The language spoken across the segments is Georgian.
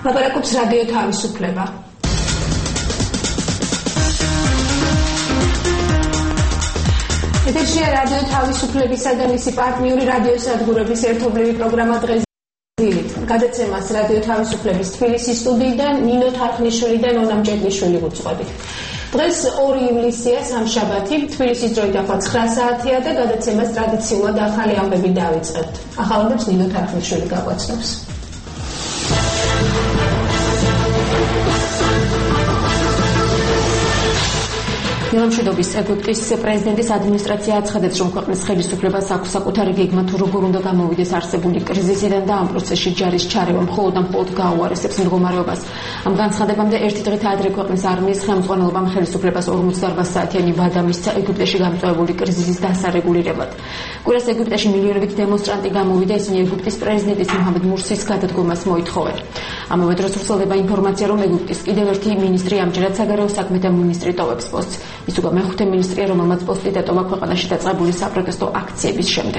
ლაპარაკობს რადიო თავისუფლება. ეთერშია რადიო თავისუფლებისა და მისი პარტნიორი რადიო სადგურების ერთობლივი პროგრამა დღეს დილით. გადაცემას რადიო თავისუფლების თბილისის სტუდიიდან ნინო თარხნიშვილი და ნონა მჭედლიშვილი უძღვებით. დღეს 2 ივლისია სამშაბათი, თბილისის დროით ახლა 9 საათია და გადაცემას ტრადიციულად ახალი ამბები დავიწყებთ. ახალ ამბებს ნინო თარხნიშვილი გაგვაცნობს. მშვიდობის ეგვიპტის პრეზიდენტის ადმინისტრაცია აცხადებს, რომ ქვეყნის ხელისუფლებას აქვს საკუთარი გეგმა თუ როგორ უნდა გამოვიდეს არსებული კრიზისიდან და ამ პროცესში ჯარის ჩარევა მხოლოდ გაუარესებს მდგომარეობას. ამ განცხადებამდე ერთი დღით ადრე ქვეყნის არმიის ხელმძღვანელობამ ხელისუფლებას 48 საათიანი ვადა მისცა ეგვიპტეში გამწვავებული კრიზისის დასარეგულირებლად. კვირას ეგვიპტეში მილიონობით დემონსტრანტი გამოვიდა, ისინი ეგვიპტის პრეზიდენტის მუჰამედ მურსის გადადგომას მოითხოვენ. ამავე დროს ვრცელდება ინფორმაცია, რომ ეგვიპტის კიდევ ერთი მინისტრი ამჯერად საგარეო საქმეთა მინისტრი ტოვებს პოსტს. ის უკვე მეხუთე მინისტრია, რომელმაც პოსტი დატოვა ქვეყანაში დაწყებული საპროტესტო აქციების შემდეგ.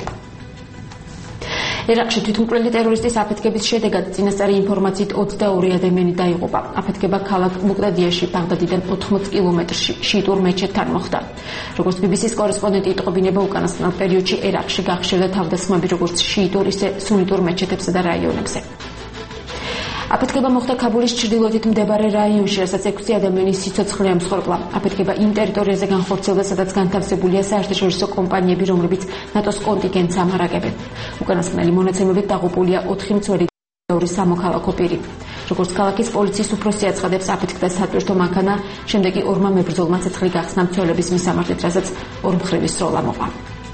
ერაყში თვითმკვლელი ტერორისტის აფეთქების შედეგად წინასწარი ინფორმაციით 22 ადამიანი დაიღუპა. აფეთქება ქალაქ მუყდადიაში, ბაღდადიდან 80 კილომეტრში, შიიტურ მეჩეთთან მოხდა. როგორც BBC-ის კორესპონდენტი იტყობინება, უკანასკნელ პერიოდში ერაყში გახშირდა თავდასხმები როგორც შიიტურ, ისე სუნიტურ მეჩეთებსა და რაიონებზე. აფეთქება მოხდა ქაბულის ჩრდილოეთით მდებარე რაიონში, რასაც 6 ადამიანის სიცოცხლე ემსხვერპლა. აფეთქება იმ ტერიტორიაზე განხორციელდა, სადაც განთავსებულია საერთაშორისო კომპანიები, რომლებიც ნატოს კონტინგენტს ამარაგებენ. უკანასკნელი მონაცემებით დაღუპულია 4 მცველი და 2 სამოქალაქო პირი. როგორც ქალაქის პოლიციის უფროსი აცხადებს, აფეთქდა სატვირთო მანქანა, შემდეგ კი 2 მებრძოლმა ცეცხლი გახსნა მცველების მისამართით, რასაც ორმხრივი სროლა მოყვა.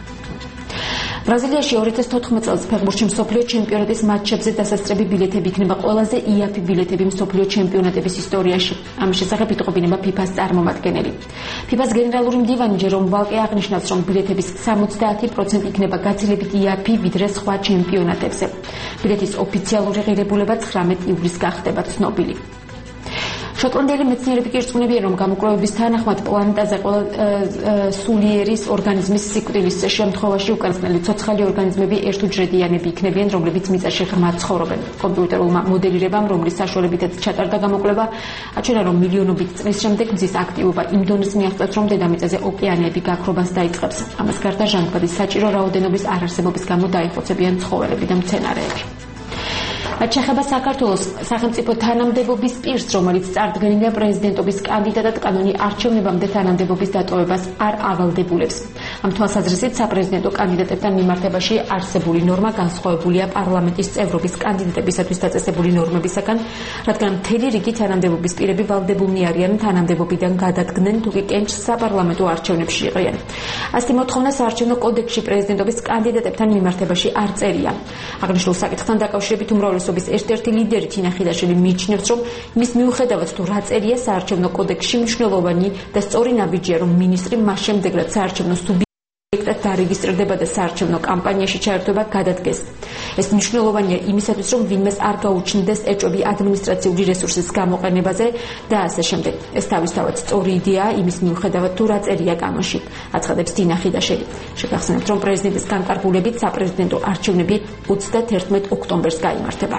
ბრაზილიაში 2014 წელს ფეხბურთში მსოფლიო ჩემპიონატის მატჩებზე დასასწრები ბილეთები იქნება ყველაზე იაფი ბილეთები მსოფლიო ჩემპიონატების ისტორიაში. ამის შესახებ იტყობინება FIFA-ს წარმომადგენელი. FIFA-ს გენერალური მდივანი ჯერომ ვალკე აღნიშნავს, რომ ბილეთების 70% იქნება გაცილებით იაფი ვიდრე სხვა ჩემპიონატებზე. ბილეთის ოფიციალური ღირებულება 19 ივლისს გახდება ცნობილი. შოტლანდიელი მეცნიერები კი რწმუნებიან, რომ გამოკვლევების თანახმად პლანეტაზე ყველა სულიერის ორგანიზმის სიკვდილის შემთხვევაში უკანასკნელი ცოცხალი ორგანიზმები ერთუჯრედიანები იქნებიან, რომლებიც მიწაში ღრმად ცხოვრობენ. კომპიუტერულმა მოდელირებამ, რომლის საშუალებითაც ჩატარდა გამოკვლევა, აჩვენა, რომ მილიონობით წლის შემდეგ მზის აქტივობა იმ დონის მიაღწევს, რომ დედამიწაზე ოკეანეები გაქრობას დაიწყებს. ამას გარდა ჟანგბადის საჭირო რაოდენობის არარსებობის გამო დაიხოცებიან ცხოველები და მცენარეები. რაც შეეხება საქართველოს სახელმწიფო თანამდებობის პირს, რომელიც წარდგენილია პრეზიდენტობის კანდიდატად, კანონი არჩევნებამდე თანამდებობის დატოვებას არ ავალდებულებს. ამ თვალსაზრისით საპრეზიდენტო კანდიდატებთან მიმართებაში არსებული ნორმა განსხვავებულია პარლამენტის წევრობის კანდიდატებისათვის დაწესებული ნორმებისაგან, რადგან მთელი რიგი თანამდებობის პირები ვალდებულნი არიან თანამდებობიდან გადადგნენ, თუ კი კენჭს საპარლამენტო არჩევნებში იყრიან. ასეთი მოთხოვნა საარჩევნო კოდექსში პრეზიდენტობის კანდიდატებთან მიმართებაში არ წერია. აღნიშნულ საკითხთან დაკავშირებით უმრავლესობის ერთ-ერთი ლიდერი თინა ხიდაშელი მიიჩნევს, რომ მის მიუხედავად თუ რა წერია საარჩევნო კოდექსში, მნიშვნელოვანი და სწორი ნაბიჯია, რომ მინისტრი მას შემდეგ, რაც საარჩევნო სუბიექტად დარეგისტრირდება და საარჩევნო კამპანიაში ჩაერთვება, გადადგეს. ეს მნიშვნელოვანია იმისათვის, რომ ვინმეს არ გაუჩნდეს ეჭვები ადმინისტრაციული რესურსის გამოყენებაზე და ასე შემდეგ. ეს თავისთავად სწორი იდეაა იმის მიუხედავად თუ რა წერია კანონში, აცხადებს თინა ხიდაშელი. შეგახსენებთ, რომ პრეზიდენტის განკარგულებით საპრეზიდენტო არჩევნები 31 ოქტომბერს გაიმართება.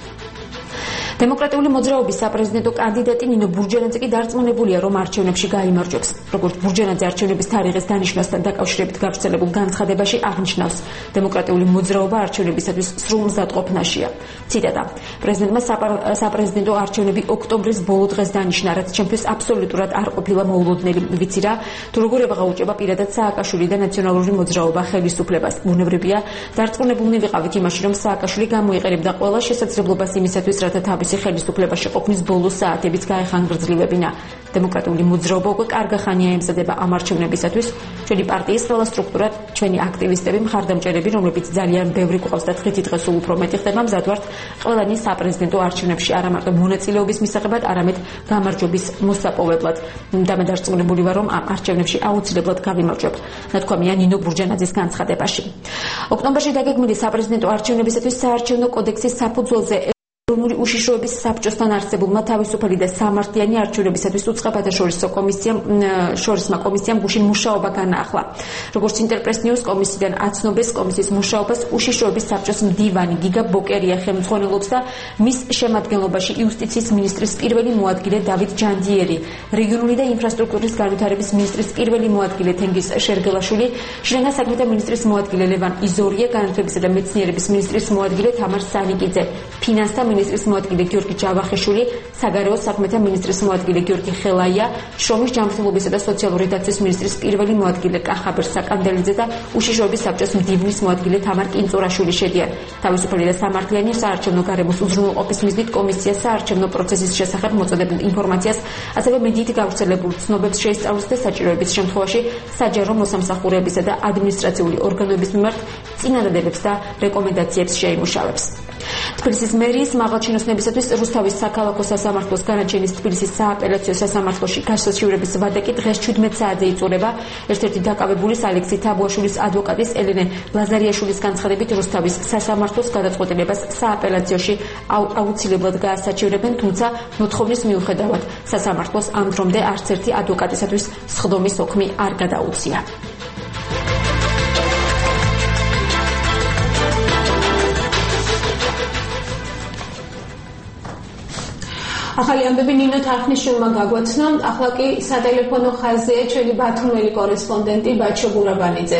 დემოკრატიული მოძრაობის საპრეზიდენტო კანდიდატი ნინო ბურჯანაძე კი დარწმუნებულია, რომ არჩევნებში გაიმარჯვებს. როგორც ბურჯანაძე არჩევნების თარიღის დანიშვნასთან დაკავშირებით გავრცელებულ განცხადებაში აღნიშნავს, დემოკრატიული მოძრაობა არჩევნებისათვის სრულ მზადყოფნაშია. ციტატა: პრეზიდენტმა საპრეზიდენტო არჩევნები ოქტომბრის ბოლო დღეს დანიშნა, რაც ჩემთვის აბსოლუტურად არ ყოფილა მოულოდნელი. ვიცი რა, თუ როგორ ეღაუჭება პირადად სააკაშვილი და ნაციონალური მოძრაობა ხელისუფლებას. ბუნებრივია, დარწმუნებულნი ვიყავით იმაში, რომ სააკაშვილი გამოიყენებდა ყველა შესაძლებლობას იმისათვის, რათა თავისი ხელისუფლებაში ყოფნის ბოლო საათებიც გაეხანგრძლილებინა. დემოკრატიული მოძრაობა უკვე კარგი ხანია ემზადება ამ არჩევნებისათვის. ჩვენი პარტიის ყველა სტრუქტურა, ჩვენი აქტივისტები, მხარდამჭერები, რომლებიც ძალიან ბევრი გვყავს და დღითი დღე სულ უფრო მეტი ხდება, მზად ვართ ყველანი საპრეზიდენტო არჩევნებში არა მარტო მონაწილეობის მისაღებად, არამედ გამარჯვების მოსაპოვებლად. და მე დარწმუნებული ვარ, რომ ამ არჩევნებში აუცილებლად გავიმარჯვებ. ნათქვამია ნინო ბურჯანაძის განცხადებაში. ოქტომბერში დაგეგმილი საპრეზიდენტო არჩევნებისათვის საარჩევნო კოდექსის საფუძველზე ეროვნული უშიშროების საბჭოსთან არსებულმა თავისუფალი და სამართლიანი არჩევნებისათვის უწყებათა შორისმა კომისიამ გუშინ მუშაობა განაახლა. როგორც ინტერპრეს ნიუს კომისიიდან აცნობეს, კომისიის მუშაობას უშიშროების საბჭოს მდივანი გიგა ბოკერია ხელმძღვანელობს და მის შემადგენლობაში იუსტიციის მინისტრის პირველი მოადგილე დავით ჯანდიერი, რეგიონული და ინფრასტრუქტურის განვითარების მინისტრის პირველი მოადგილე თენგიზ შერგელაშვილი, შინაგან საქმეთა მინისტრის მოადგილე ლევან იზორია, განათლებისა და მეცნიერების მინისტრის მოადგილე თამარ სანიკიძე, ფინანსთა მინისტრის მოადგილე გიორგი ჯავახიშვილი, საგარეო საქმეთა მინისტრის მოადგილე გიორგი ხელაია, შრომის ჯანმრთელობისა და სოციალური დაცვის მინისტრის პირველი მოადგილე კახაბერ საკანდელიძე და უშიშროების საბჭოს მდივნის მოადგილე თამარ კინწურაშვილი შედიან. თავისუფალი და სამართლიანი საარჩევნო გარემოს უზრუნველყოფის მიზნით კომისია საარჩევნო პროცესის შესახებ მოწოდებულ ინფორმაციას, ასევე მედიით გავრცელებულ ცნობებს შეისწავლეს და საჭიროების შემთხვევაში საჯარო მოსამსახურეებისა და ადმინისტრაციული ორგანოების მიმართ წინადადებებს და რეკომენდაციებს შეიმუშავებს. თბილისის მერიის მაღალჩინოსნებისათვის რუსთავის საქალაქო სასამართლოს განაჩენის თბილისის სააპელაციო სასამართლოში გასაჩივრების ვადაკი დღეს 17 საათზე იწურება. ერთ-ერთი დაკავებულის ალექსი თაბუაშვილის ადვოკატის ელენე ლაზარიაშვილის განცხადებით რუსთავის სასამართლოს გადაწყვეტილებას სააპელაციოში აუცილებლად გაასაჩივრებენ, თუმცა მოთხოვნის მიუხედავად სასამართლოს ამ დრომდე არც ერთი ადვოკატისათვის სხდომის ოქმი არ გადაუცია. ახალი ამბები ნინო თარხნიშვილმა გაგვაცნო. ახლა კი სატელეფონო ხაზია ჩვენი ბათუმელი კორესპონდენტი ბაჩო გურაბანიძე.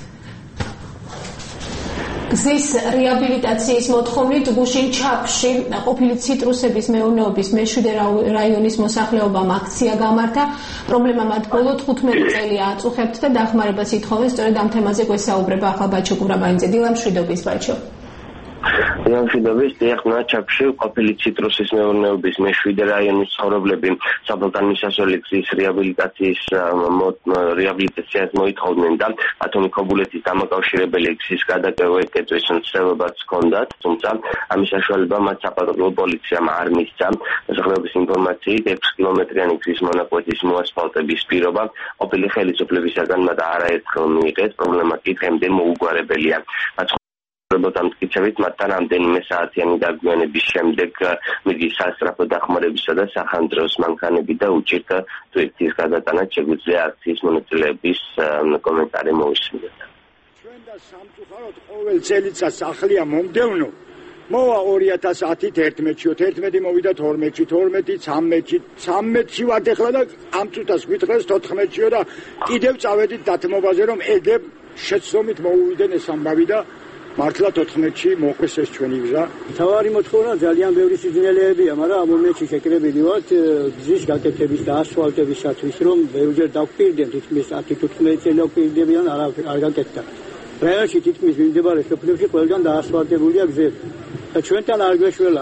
გზის რეაბილიტაციის მოთხოვნით გუშინ ჩაფში ყოფილი ციტრუსების მეურნეობის მეშვიდე რაიონის მოსახლეობამ აქცია გამართა. პრობლემა მათ ბოლო 15 წელია აწუხებთ და დახმარებას ითხოვენ. სწორედ ამ თემაზე გვესაუბრება ახლა ბაჩო გურაბანიძე. დილამშვიდობის ბაჩო. დილამშვიდობის, დიახნა ჩაფში ყოფილი ციტრუსის მეურნეობის მეშვიდე რაიონის ცხოვრებლები საბოლოო მისასვლელი გზის რეაბილიტაციას მოითხოვდნენ და ათონიქობულეთის დამაკავშირებელი გზის გადაკეთების მცდელობაც ჰქონდათ, თუმცა ამის საშუალება მათ საპატრულო პოლიციამ არ მისცა. მოსახლეობის ინფორმაციით 6 კილომეტრიანი გზის მონაკვეთის მოასფალტების პირობა ყოფილი ხელისუფლებისაგან მათ არაერთხელ მიიღეს, პრობლემა კი დღემდე მოუგვარებელია. ამ მტკიცებით მათთან რამდენიმე საათიანი დაგვიანების შემდეგ მიდის სასწრაფო დახმარებისა და სახანძროს მანქანები და უჭირდა თუ ეკციის გადატანა შეგვიძლია აქციის მონაწილეების კომენტარი მოვისმინოთ. ჩვენ და სამწუხაროდ ყოველ წელიწადს ახლია მომდევნო მოვა 2010-11-ში, 11 მოვიდა 12-ში, 12-ი 13-ში, 13-ში ვართ ახლა და ამ წუთას გვითხრეს 14-ში და კიდევ წავედით დათმობაზე რომ ეგებ შეცდომით მოუვიდნენ ეს ამბავი და მართლა 14-ში მოყვეს ეს ჩვენი გზა. თავარი მოთხოვნა ძალიან ბევრი სიძნელეებია, მაგრამ ამ მომენტში შეკრებილი ვართ გზის გაკეთების და ასფალტებისათვის, რომ ბევრჯერ დავკვირდენ, თითქმის 10-15 წელი დავკვირდებიან, არ გაკეთდა. რაიონში თითქმის მიმდებარე სოფლებში ყველგან დაასფალტებულია გზები და ჩვენთან არ გვეშველა.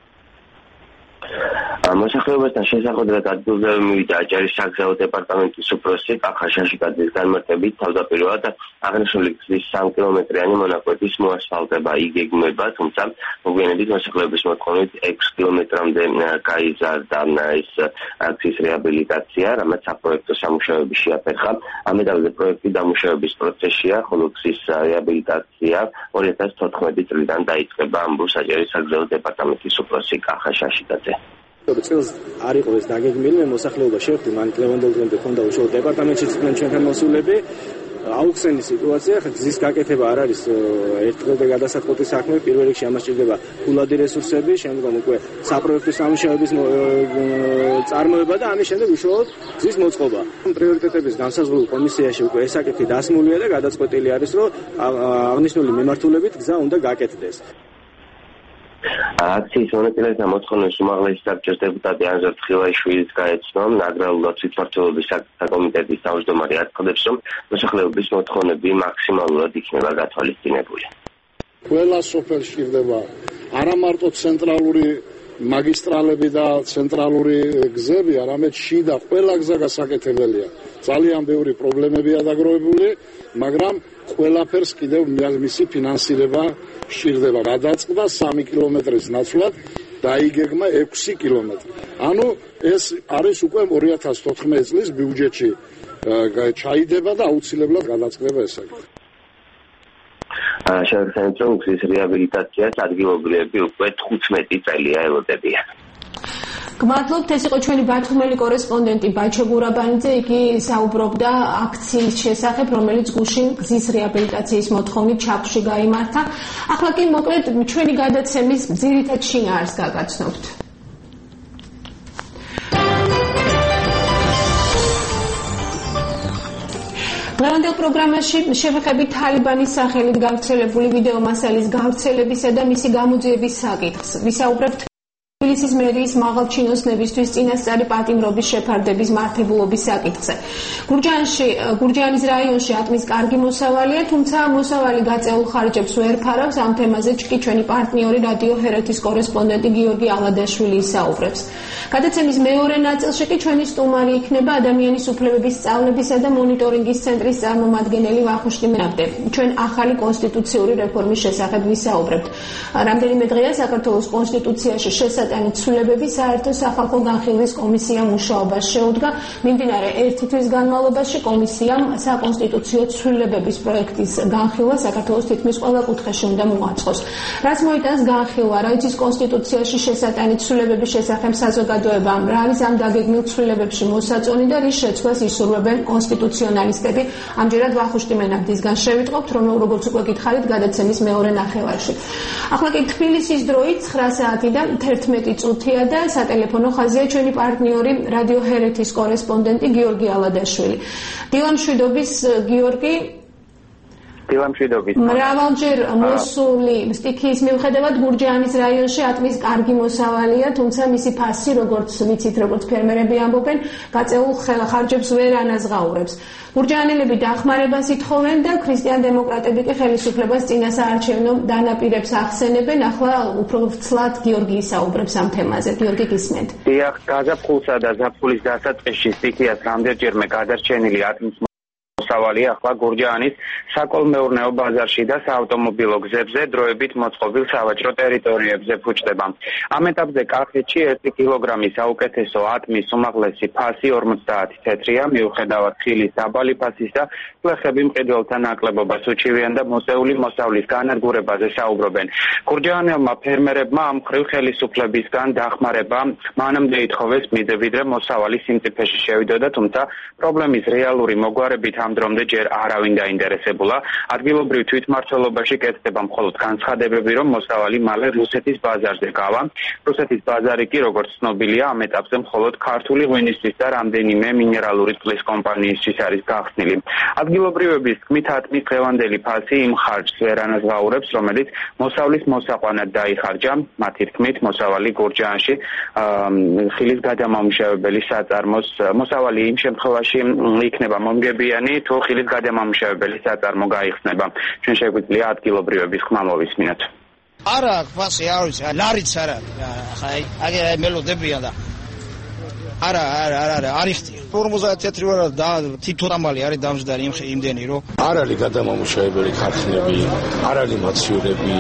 მოსახლეობასთან შესახვედრად ადგილზე მივიდა აჭარის საგზაო დეპარტამენტის უფროსი კახა შაშიკაძის განმარტებით, თავდაპირველად აღნიშნული გზის 3 კილომეტრიანი მონაკვეთის მოასფალტება იგეგმება, თუმცა მოგვიანებით მოსახლეობის მოთხოვნით 6 კილომეტრამდე გაიზარდა ეს გზის რეაბილიტაცია, რამაც საპროექტო სამუშაოები შეაფერხა. ამ ეტაპზე პროექტი დამუშავების პროცესშია, ხოლო გზის რეაბილიტაცია 2014 წლიდან დაიწყება, ამბობს აჭარის საგზაო დეპარტამენტის უფროსი კახა შაშიკაძე. წელს არ იყო ეს დაგეგმილი, მოსახლეობა შევხვდი, მან ლევანდელდრომდე ქონდა უშუალო დეპარტამენტში ჩვენთან მოსულები. აუხსენის სიტუაცია, გზის გაკეთება არ არის ერთდღე გადასაწყვეტი საქმე, პირველ რიგში ამას სჭირდება ფულადი რესურსები, შემდგომ უკვე საპროექტო სამუშაოების წარმოება და ამის შემდეგ უშუალოდ გზის მოწყობა. პრიორიტეტების განსაზღვრულ კომისიაში უკვე ეს საკითხი დასმულია და გადაწყვეტილი არის, რომ აღნიშნული მიმართულებით გზა უნდა გაკეთდეს. აქციის მონაწილეთა მოთხოვნებს უმაღლესი საბჭოს დეპუტატი ანზორ თხილაშვილიც გაეცნო. აგრარული დაცვის მმართველობის საკომიტეტის თავმჯდომარე აცხადებს, რომ მოსახლეობის მოთხოვნები მაქსიმალურად იქნება გათვალისწინებული. ყველა სოფელში ხდება არა მარტო ცენტრალური მაგისტრალები და ცენტრალური გზები, არამედ შიდა ყველა გზა გასაკეთებელია. ძალიან ბევრი პრობლემებია დაგროვებული, მაგრამ ყველაფერს კიდევ მისი ფინანსირება სჭირდება. გადაწყდა 3 კილომეტრის ნაცვლად, დაიგეგმა 6 კილომეტრი. ანუ ეს არის უკვე 2014 წლის ბიუჯეტში ჩაიდება და აუცილებლად გადაწყდება ეს საკითხი. შევეხსენებთ, რომ გზის რეაბილიტაციას ადგილობრივები უკვე 15 წელია ელოდებიან. გმადლობთ, ეს იყო ჩვენი ბათუმელი კორესპონდენტი ბაჩო გურაბანიძე, იგი საუბრობდა აქციის შესახებ, რომელიც გუშინ გზის რეაბილიტაციის მოთხოვნით ჩაქვში გაიმართა. ახლა კი მოკლედ ჩვენი გადაცემის ძირითად შინაარსს გაგაცნობთ. დღევანდელ პროგრამაში შევეხებით თალიბანის სახელით გავრცელებული ვიდეო მასალის გავრცელებისა და მისი გამოძიების საკითხს. ვისაუბრებთ თბილისის მერიის მაღალჩინოსნებისთვის წინასწარი პატიმრობის შეფარდების მართებულობის საკითხზე. გურჯაანის რაიონში ატმის კარგი მოსავალია, თუმცა მოსავალი გაწეულ ხარჯებს ვერ ფარავს. ამ თემაზე კი ჩვენი პარტნიორი რადიო ჰერეთის კორესპონდენტი გიორგი ალადაშვილი ისაუბრებს. გადაცემის მეორე ნაწილში კი ჩვენი სტუმარი იქნება ადამიანის უფლებების სწავლებისა და მონიტორინგის ცენტრის წარმომადგენელი ვახუშტი მენაბდე. ჩვენ ახალი კონსტიტუციური რეფორმის შესახებ ვისაუბრებთ. რამდენიმე დღეა საქართველოს კონსტიტუციაში შესატანით ცვლილებები საერთო სახალხო განხილვის კომისიამ მუშაობას შეუდგა. მიმდინარე 1 თვის განმავლობაში კომისიამ საკონსტიტუციო ცვლილებების პროექტის განხილვა საქართველოს თითქმის ყველა კუთხეში უნდა მოაწყოს. რაც მოიტანს განხილვა, რა იცის კონსტიტუციაში შესატანით ცვლილებების შესახებ საზოგადოებამ, რა არის ამ დაგეგმილ ცვლილებებში მოსაწონი და რის შეცვლას ისურვებენ კონსტიტუციონალისტები. ამჯერად ვახუშტი მენაბდისგან შევიტყობთ, რომ როგორც უკვე გითხარით, გადაცემის მეორე ნახევარში. ახლა კი თბილისის დროით 9 საათი და 11 წუთია და სატელეფონო ხაზია ჩვენი პარტნიორი რადიო ჰერეთის კორესპონდენტი გიორგი ალადაშვილი. დილამშვიდობის გიორგი. მრავალჯერ მოსული სტიქიის მიუხედავად გურჯაანის რაიონში ატმის კარგი მოსავალია, თუმცა მისი ფასი, როგორც ვიცით, როგორც ფერმერები ამბობენ, გაწეულ ხარჯებს ვერ ანაზღაურებს. გურჯაანელები დახმარებას ითხოვენ და ქრისტიან-დემოკრატები კი ხელისუფლებას წინასაარჩევნო დანაპირებს ახსენებენ. ახლა უფრო ცლად გიორგი ისაუბრებს ამ თემაზე. გიორგი, გისმენთ? დიახ, გაზაფხულსა და ზაფხულის დასაწყისში სტიქიას რამდენჯერმე გადარჩენილი ატმის მოსავალი ახლა გურჯაანის საკოლმეურნეო ბაზარში და საავტომობილო გზებზე დროებით მოწყობილ სავაჭრო ტერიტორიებზე ფუჭდება. ამ ეტაპზე კახეთში 1 კილოგრამის საუკეთესო ატმის უმაღლესი ფასი 50 თეთრია, მიუხედავად ხილის დაბალი ფასის და ფლეხები მყიდველთა ნაკლებობას უჩივიან და მოსეული მოსავლის განადგურებაზე საუბრობენ. გურჯაანელმა ფერმერებმა ამ მხრივ ხელისუფლებისგან დახმარება მანამდე ითხოვეს ვიდრე მოსავალი სიმწიფეში შევიდოდა, თუმცა პრობლემის რეალური მოგვარებით ამ დრომდე ჯერ არავინ დაინტერესებულა. ადგილობრივ თვითმმართველობაში კეთდება მხოლოდ განცხადებები, რომ მოსავალი მალე რუსეთის ბაზარზე გავა. რუსეთის ბაზარი კი, როგორც ცნობილია, ამ ეტაპზე მხოლოდ ქართული ღვინისთვის და რამდენიმე მინერალური წყლის კომპანიისთვის არის გახსნილი. ადგილობრივების თქმით, ატმის დღევანდელი ფასი იმ ხარჯს ვერ ანაზღაურებს, რომელიც მოსავლის მოსაყვანად დაიხარჯა. მათი თქმით, მოსავალი გურჯაანში ხილის გადამამუშავებელი საწარმოს მოსავალი იმ შემთხვევაში იქნება მომგებიანი, თუ ხილის გადამამუშავებელი საწარმო გაიხსნება. ჩვენ შეგვიძლია ადგილობრივების ხმა მოვისმინოთ. არა, ფასი არ ვიცი, ლარიც არა. აი მელოდებიან და არა, არიხტია. 50 თეთრი ვარა და თითო ამალი არის დამჯდარი იმდენი, რომ არ არის გადამამუშავებელი ქარხნები, არ არის მაცივრები,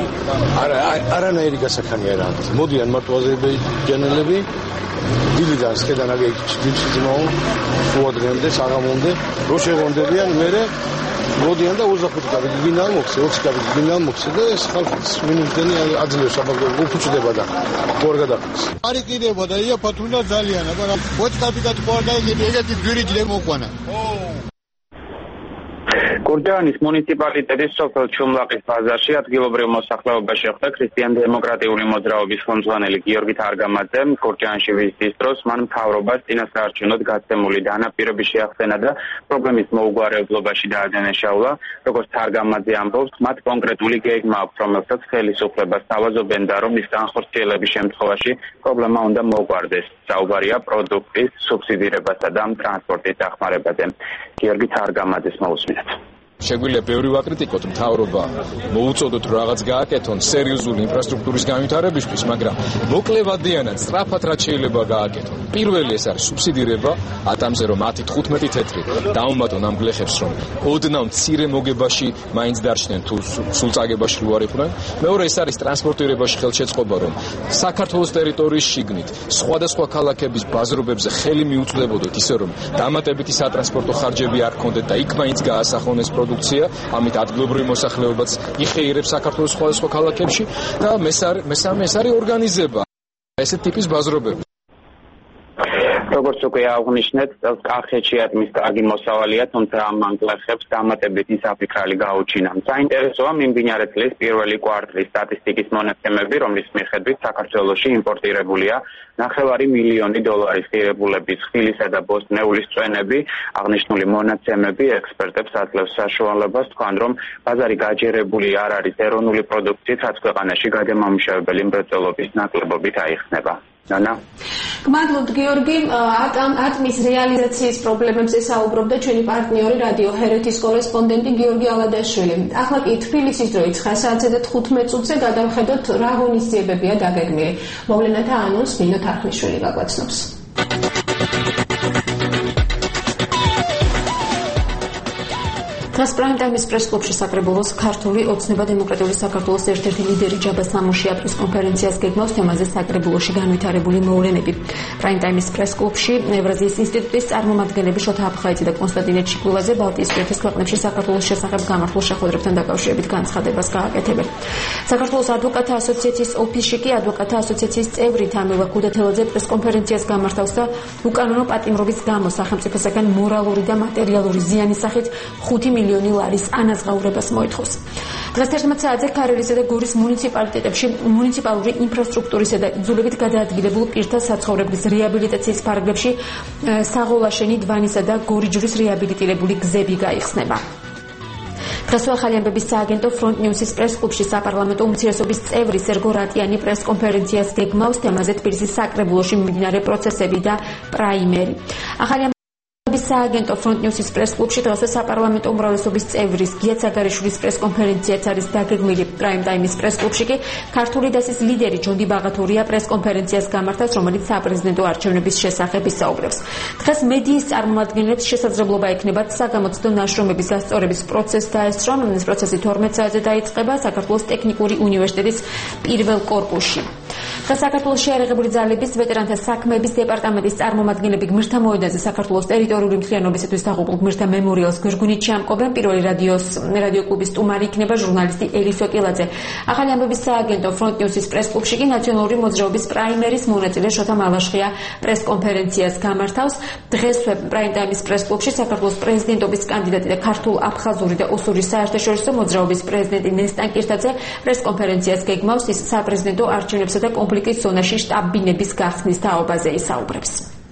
არანაირი გასახანი არ არის. მოდიან მარტო აზერბაიჯანელები დილიდან სქედან აგეჭდილი ძმაო, უადრემდე, საღამომდე, რო შეღონდებიან, მერე მოდიან და 25 კაბი გინდან მოხსე, 20 კაბი გინდან მოხსე და ეს ხალხის მინუსდენი აძლევს აბაგო უფუჭდება და ყორ გადაფიქს. არის კიდევა და იაფათუნა ძალიან, მაგრამ 20 კაბი გატყორდა ეგეთი ძვირიჯლე მოყვანა. გურჯაანის მუნიციპალიტეტის სოფელ ჩუმლაყის ბაზარში ადგილობრივ მოსახლეობაში ხვდა ქრისტიან-დემოკრატიული მოძრაობის ხელმძღვანელი გიორგი თარგამაძე. გურჯაანში ვიზიტის დროს მან მთავრობას წინასაარჩევნოდ გაცემული დანაპირების შეახსენა და პრობლემის მოუგვარებლობაში დაადანაშაულა. როგორც თარგამაძე ამბობს, მათ კონკრეტული გეგმა აქვს, რომელსაც ხელისუფლებას თავაზობენ და რომ ის განხორციელების შემთხვევაში პრობლემა უნდა მოუგვარდეს. საუბარია პროდუქტის სუბსიდირებასა და ტრანსპორტის დახმარებაზე. გიორგი თარგამაძეს მოусმინოთ. შეგვიძლია ბევრი ვაკრიტიკოთ, მთავრობა მოუწოდოთ რაღაც გააკეთონ სერიოზული ინფრასტრუქტურის განვითარებისთვის, მაგრამ მოკლევადიანად სწრაფად რაც შეიძლება გააკეთონ. პირველი ეს არის სუბსიდირება ატამზე, რომ 10-15 თეთრი დაუმატონ ამ გლეხებს, რომ ოდნავ მცირე მოგებაში მაინც დარჩნენ თუ სულ წაგებაში რო არ იყვნენ. მეორე ეს არის ტრანსპორტირებაში ხელშეწყობა, რომ საქართველოს ტერიტორიის შიგნით სხვადასხვა ქალაქების ბაზრობებზე ხელი მიუწვდებოდოთ ისე, რომ დამატებითი სატრანსპორტო ხარჯები არ ქონდეთ და იქ მაინც გაასახონეს პროდუქცია, ამით ადგილობრივი მოსახლეობაც იხეირებს საქართველოს სხვადასხვა ქალაქებში და მესამე ეს არის ორგანიზება ესეთ ტიპის ბაზრობები. როგორც უკვე აღნიშნეთ, კახეთში ატმის კარგი მოსავალია, თუმცა ამ მანკლახებს დამატებითი საფიქრალი გაუჩინა. საინტერესოა მიმდინარე წლის პირველი კვარტლის სტატისტიკის მონაცემები, რომლის მიხედვით საქართველოში იმპორტირებულია $9 მილიონი ღირებულების ხილისა და ბოსტნეულის წვენები. აღნიშნული მონაცემები ექსპერტებს აძლევს საშუალებას თქვან, რომ ბაზარი გაჯერებული არ არის ეროვნული პროდუქციით, რაც ქვეყანაში გადამამუშავებელი მრეწველობის ნაკლებობით აიხსნება. Nana. გმადლობთ გიორგი, ატმის რეალიზაციის პრობლემებზე საუბრობდა ჩვენი პარტნიორი რადიო ჰერეთის კორესპონდენტი გიორგი ალადაშვილი. ახლა კი თბილისის დროით 9:15 და 15 წუთზე გადავხედოთ რა ღონისძიებებია დაგეგმილი. მოვლენათა ანონს ნინო თარხნიშვილი გაგვაცნობს. პრაიმ-ტაიმის პრეს-კლუბში საკრებულოს ქართული ოცნება დემოკრატიული საქართველოს ერთ-ერთი ლიდერი ჯაბა სამუშია პრეს-კონფერენციას გეგმავს თემაზე საკრებულოში განვითარებული მოვლენები. პრაიმ-ტაიმის პრეს-კლუბში ევრაზიის ინსტიტუტის წარმომადგენლები შოთა აფხაიძე და კონსტანტინე ჩიკულაძე ბალტიისპირეთის ქვეყნებში საქართველოს შესახებ გამართულ შეხვედრებთან დაკავშირებით განცხადებას გააკეთებენ. საქართველოს ადვოკატთა ასოციაციის ოფისში კი ადვოკატთა ასოციაციის წევრი თამილ გუდათელაძე პრეს-კონფერენციას გამართავს და უკანონო პატიმრობის გამო სახელმწიფოსაგან მორალური და მატერიალური ზიანის სახით 5 მილიონი ლარის ანაზღაურებას მოითხოვს. დღეს 11 საათზე ქარელისა და გორის მუნიციპალიტეტებში მუნიციპალური ინფრასტრუქტურისა და იძულებით გადაადგილებულ პირთა საცხოვრებლის რეაბილიტაციის ფარგლებში საღოლაშენი, დვანისა და გორიჯვრის რეაბილიტირებული გზები გაიხსნება. დღეს ახალი ამბების სააგენტო Front News-ის პრეს-კლუბში საპარლამენტო უმცირესობის წევრი სერგო რატიანი პრეს-კონფერენციას გეგმავს თემაზე თბილისის საკრებულოში მიმდინარე პროცესები და პრაიმერი. ახალი სააგენტო Front News-ის პრეს-კლუბში დღეს საპარლამენტო უმრავლესობის წევრის გია ცაგარიშვილის პრეს-კონფერენციაც არის დაგეგმილი. პრაიმ-ტაიმის პრეს-კლუბში კი ქართული დასის ლიდერი ჯონდი ბაღათურია პრეს-კონფერენციას გამართავს, რომელიც საპრეზიდენტო არჩევნების შესახებ ისაუბრებს. დღეს მედიის წარმომადგენლებს შესაძლებლობა ექნებათ საგამოცდო ნაშრომების გასწორების პროცესს დაესწრონ. ეს პროცესი 12 საათზე დაიწყება საქართველოს ტექნიკური უნივერსიტეტის პირველ კორპუსში. დღეს საქართველოს შეიარაღებული ძალების ვეტერანთა საქმეების დეპარტამენტის წარმომადგენლები გმირთა მოედანზე საქართველოს ტერიტორიული მთლიანობისათვის დაღუპულ გმირთა მემორიალს გვერგუნით შეამკობენ. პირველი რადიო კლუბის სტუმარი იქნება ჟურნალისტი ელისო კილაძე. ახალი ამბების სააგენტო Front News-ის პრეს-კლუბში კი ნაციონალური მოძრაობის პრაიმერის მონაწილე შოთა მალაშხია პრეს-კონფერენციას გამართავს. დღესვე პრაიმ-ტაიმის პრეს-კლუბში საქართველოს პრეზიდენტობის კანდიდატი და ქართულ-აფხაზური და ოსური საერთაშორისო მოძრაობის პრეზიდენტი ნესტან კირთაძე პრეს-კონფერენციას გეგმავს. ის საპრეზიდენტო არჩევნებსა და კონფლიქტის ზონაში შტაბ-ბინების გახსნის თაობაზე ისაუბრებს.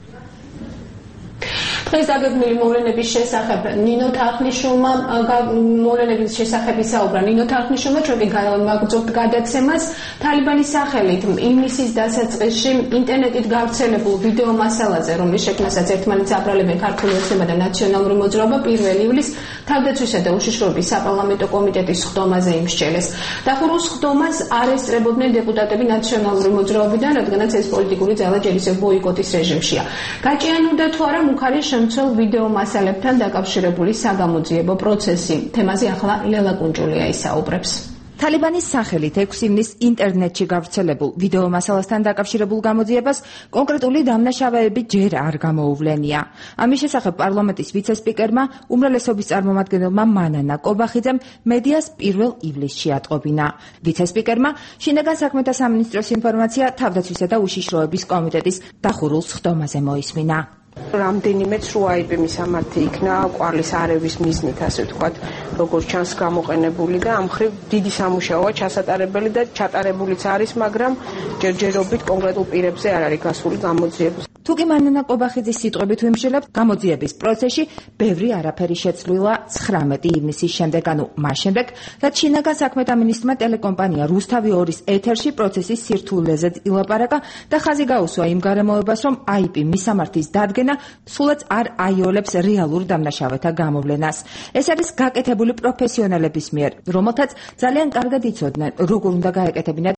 დღეს დაგეგმილი მოვლენების შესახებ ნინო თარხნიშვილმა მოვლენების შესახებ ისაუბრა ნინო თარხნიშვილმა, ჩვენ კი გავაგრძობთ გადაცემას. თალიბანის სახელით იმისის დასაწყისში ინტერნეტით გავრცელებულ ვიდეო მასალაზე, რომლის შექმნასაც ერთმანეთს აბრალებენ ქართული ოცნება და ნაციონალური მოძრაობა 1 ივლისს თავდაცვისა და უშიშროების საპარლამენტო კომიტეტის ხდომაზე იმსჯელეს. დახურულ ხდომას არ ესწრებოდნენ დეპუტატები ნაციონალური მოძრაობიდან, რადგანაც ეს პოლიტიკური ძალა ჯერ ისევ ბოიკოტის რეჟიმშია. გაჭიანურდა თუ არა მუხარის შემცველ ვიდეო მასალებთან დაკავშირებული საგამოძიებო პროცესი. თემაზე ახლა ლელა კუნჭულია ისაუბრებს. თალიბანის სახელით 6 ივნისს ინტერნეტში გავრცელებულ ვიდეო მასალასთან დაკავშირებულ გამოძიებას კონკრეტული დამნაშავეები ჯერ არ გამოუვლენია. ამის შესახებ პარლამენტის ვიცე-სპიკერმა უმრავლესობის წარმომადგენელმა მანანა კობახიძემ მედიას 1 ივლისში ატყობინა. ვიცე-სპიკერმა შინაგან საქმეთა სამინისტროს ინფორმაცია თავდაცვისა და უშიშროების კომიტეტის დახურულ ხდომაზე მოისმინა. რამდენიმე ცრუაიპი მისამართი იქნა ყვარლის არევის მიზნით, ასე ვთქვათ, როგორც ჩანს გამოყენებული და ამ ხრივ დიდი სამუშაოა ჩასატარებელი და ჩატარებულიც არის, მაგრამ ჯერჯერობით კონკრეტულ პირებზე არ არის გასული გამოძიება. თუკი მანანა კობახიძის სიტყვებით ვიმსჯელებთ, გამოძიების პროცესში ბევრი არაფერი შეცვლილა 19 ივნისის შემდეგ, ანუ მას შემდეგ, რაც შინაგან საქმეთა მინისტრმა ტელეკომპანია რუსთავი 2-ის ეთერში პროცესის სირთულეზე ილაპარაკა და ხაზი გაუსვა იმ გარემოებას, რომ IP მისამართის დადგენა სულაც არ აიოლებს რეალურ დამნაშავეთა გამოვლენას. ეს არის გაკეთებული პროფესიონალების მიერ, რომელთაც ძალიან კარგად იცოდნენ, როგორ უნდა გაეკეთებინათ